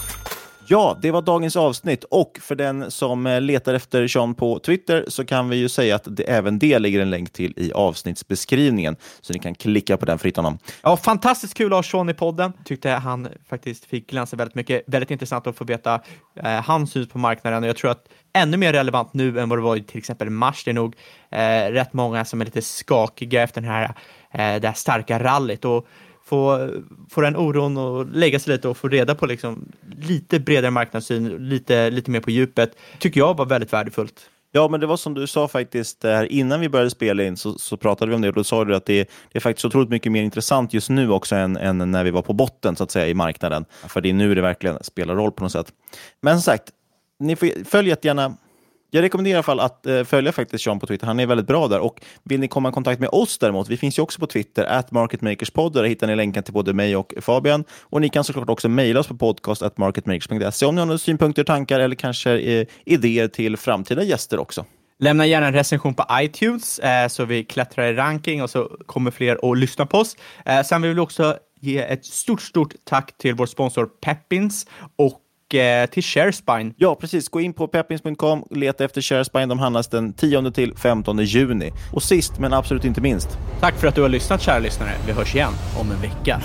Ja, det var dagens avsnitt och för den som letar efter Sean på Twitter så kan vi ju säga att det, även det ligger en länk till i avsnittsbeskrivningen så ni kan klicka på den för att hitta honom. Ja, fantastiskt kul att ha Sean i podden. Tyckte han faktiskt fick glänsa väldigt mycket. Väldigt intressant att få veta eh, hans syn på marknaden. Jag tror att ännu mer relevant nu än vad det var i till exempel mars. Det är nog eh, rätt många som är lite skakiga efter den här, eh, det här starka rallyt och Få, få den oron och lägga sig lite och få reda på liksom lite bredare marknadssyn, lite, lite mer på djupet, tycker jag var väldigt värdefullt. Ja, men det var som du sa faktiskt här innan vi började spela in så, så pratade vi om det och då sa du att det, det är faktiskt otroligt mycket mer intressant just nu också än, än när vi var på botten så att säga i marknaden. För det är nu det verkligen spelar roll på något sätt. Men som sagt, ni får följa gärna. Jag rekommenderar i alla fall att eh, följa faktiskt Sean på Twitter. Han är väldigt bra där. Och vill ni komma i kontakt med oss däremot, vi finns ju också på Twitter, at marketmakerspod. Där hittar ni länken till både mig och Fabian. Och ni kan såklart också mejla oss på podcast at marketmakers punkt se om ni har några synpunkter, tankar eller kanske eh, idéer till framtida gäster också. Lämna gärna en recension på iTunes eh, så vi klättrar i ranking och så kommer fler att lyssna på oss. Eh, sen vill vi också ge ett stort, stort tack till vår sponsor Pepins och till ShareSpine. Ja, precis. Gå in på peppins punkt com, leta efter ShareSpine. De handlas den tionde till femtonde juni. Och sist, men absolut inte minst. Tack för att du har lyssnat, kära lyssnare. Vi hörs igen om en vecka.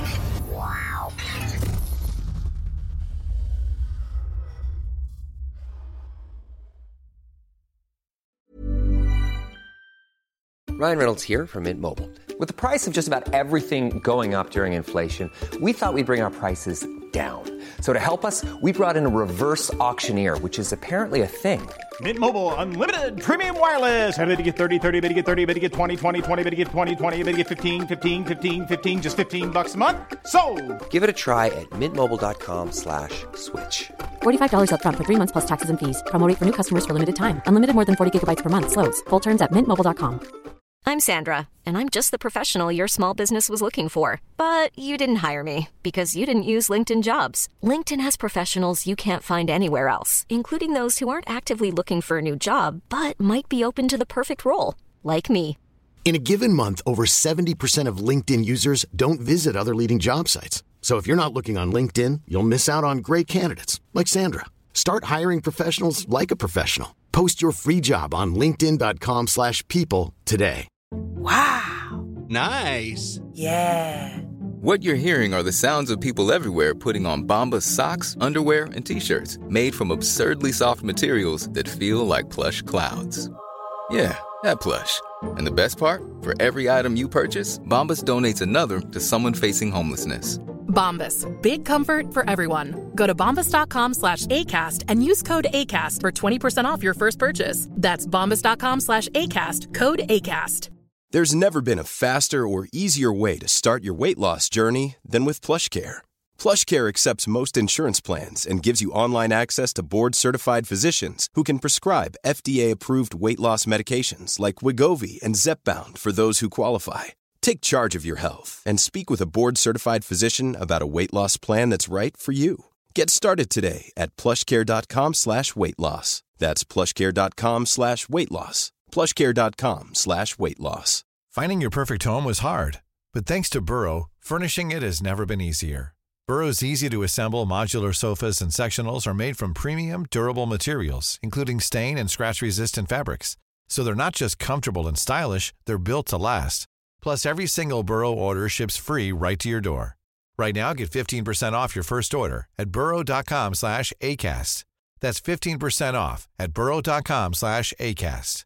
Ryan Reynolds here from Mint Mobile. With the price of just about everything going up during inflation, we thought we'd bring our prices down. So to help us, we brought in a reverse auctioneer, which is apparently a thing. Mint Mobile Unlimited Premium Wireless. How to get thirty, thirty, how to get thirty, how to get twenty, twenty, twenty, how to get twenty, twenty, how to get fifteen, fifteen, fifteen, fifteen, just fifteen bucks a month? Sold! Give it a try at mintmobile.com slash switch. forty-five dollars up front for three months plus taxes and fees. Promo rate for new customers for limited time. Unlimited more than forty gigabytes per month. Slows full terms at mint mobile dot com. I'm Sandra, and I'm just the professional your small business was looking for. But you didn't hire me because you didn't use LinkedIn Jobs. LinkedIn has professionals you can't find anywhere else, including those who aren't actively looking for a new job, but might be open to the perfect role, like me. In a given month, over seventy percent of LinkedIn users don't visit other leading job sites. So if you're not looking on LinkedIn, you'll miss out on great candidates like Sandra. Start hiring professionals like a professional. Post your free job on linkedin.com slash people today. Wow. Nice. Yeah. What you're hearing are the sounds of people everywhere putting on Bombas socks, underwear, and T-shirts made from absurdly soft materials that feel like plush clouds. Yeah, that plush. And the best part? For every item you purchase, Bombas donates another to someone facing homelessness. Bombas. Big comfort for everyone. Go to bombas.com slash ACAST and use code ACAST for twenty percent off your first purchase. That's bombas.com slash ACAST. Code ACAST. There's never been a faster or easier way to start your weight loss journey than with PlushCare. PlushCare accepts most insurance plans and gives you online access to board-certified physicians who can prescribe F D A-approved weight loss medications like Wegovy and Zepbound for those who qualify. Take charge of your health and speak with a board-certified physician about a weight loss plan that's right for you. Get started today at plushcare.com slash weight loss. That's plushcare.com slash weight loss. plushcare.com slash weight loss. Finding your perfect home was hard, but thanks to Burrow, furnishing it has never been easier. Burrow's easy-to-assemble modular sofas and sectionals are made from premium, durable materials, including stain and scratch-resistant fabrics. So they're not just comfortable and stylish, they're built to last. Plus, every single Burrow order ships free right to your door. Right now, get fifteen percent off your first order at burrow.com slash ACAST. That's fifteen percent off at burrow.com slash ACAST.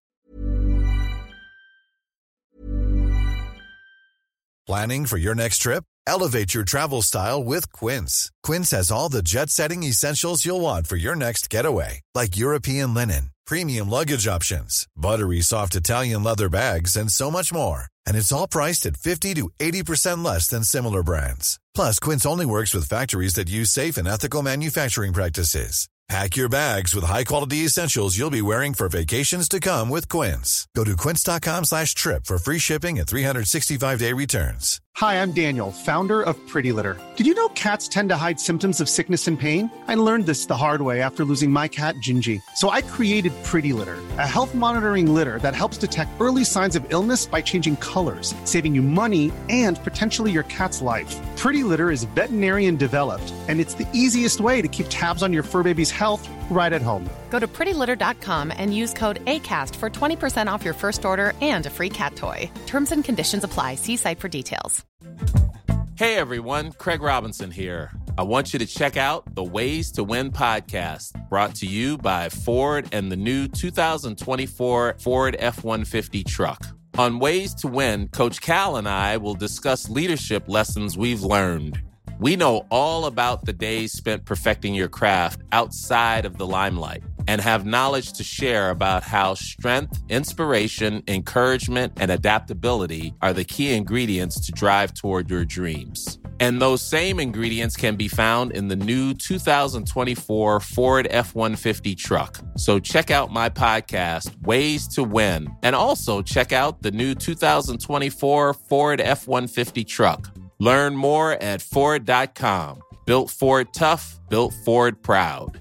Planning for your next trip? Elevate your travel style with Quince. Quince has all the jet-setting essentials you'll want for your next getaway, like European linen, premium luggage options, buttery soft Italian leather bags, and so much more. And it's all priced at fifty to eighty percent less than similar brands. Plus, Quince only works with factories that use safe and ethical manufacturing practices. Pack your bags with high-quality essentials you'll be wearing for vacations to come with Quince. Go to quince.com slash trip for free shipping and three sixty-five day returns. Hi, I'm Daniel, founder of Pretty Litter. Did you know cats tend to hide symptoms of sickness and pain? I learned this the hard way after losing my cat, Gingy. So I created Pretty Litter, a health monitoring litter that helps detect early signs of illness by changing colors, saving you money and potentially your cat's life. Pretty Litter is veterinarian developed, and it's the easiest way to keep tabs on your fur baby's health right at home. Go to pretty litter dot com and use code ACAST for twenty percent off your first order and a free cat toy. Terms and conditions apply. See site for details. Hey everyone, Craig Robinson here. I want you to check out the Ways to Win podcast, brought to you by Ford and the new two thousand twenty-four Ford F one fifty truck. On Ways to Win, Coach Cal and I will discuss leadership lessons we've learned. We know all about the days spent perfecting your craft outside of the limelight and have knowledge to share about how strength, inspiration, encouragement, and adaptability are the key ingredients to drive toward your dreams. And those same ingredients can be found in the new two thousand twenty-four Ford F one fifty truck. So check out my podcast, Ways to Win, and also check out the new two thousand twenty-four Ford F one fifty truck. Learn more at Ford dot com. Built Ford tough, built Ford proud.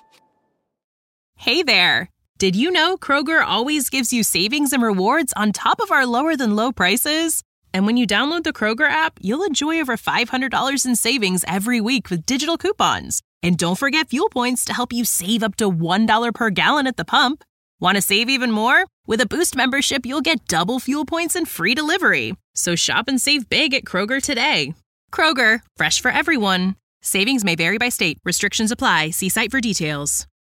Hey there. Did you know Kroger always gives you savings and rewards on top of our lower than low prices? And when you download the Kroger app, you'll enjoy over five hundred dollars in savings every week with digital coupons. And don't forget fuel points to help you save up to one dollar per gallon at the pump. Want to save even more? With a Boost membership, you'll get double fuel points and free delivery. So shop and save big at Kroger today. Kroger, fresh for everyone. Savings may vary by state. Restrictions apply. See site for details.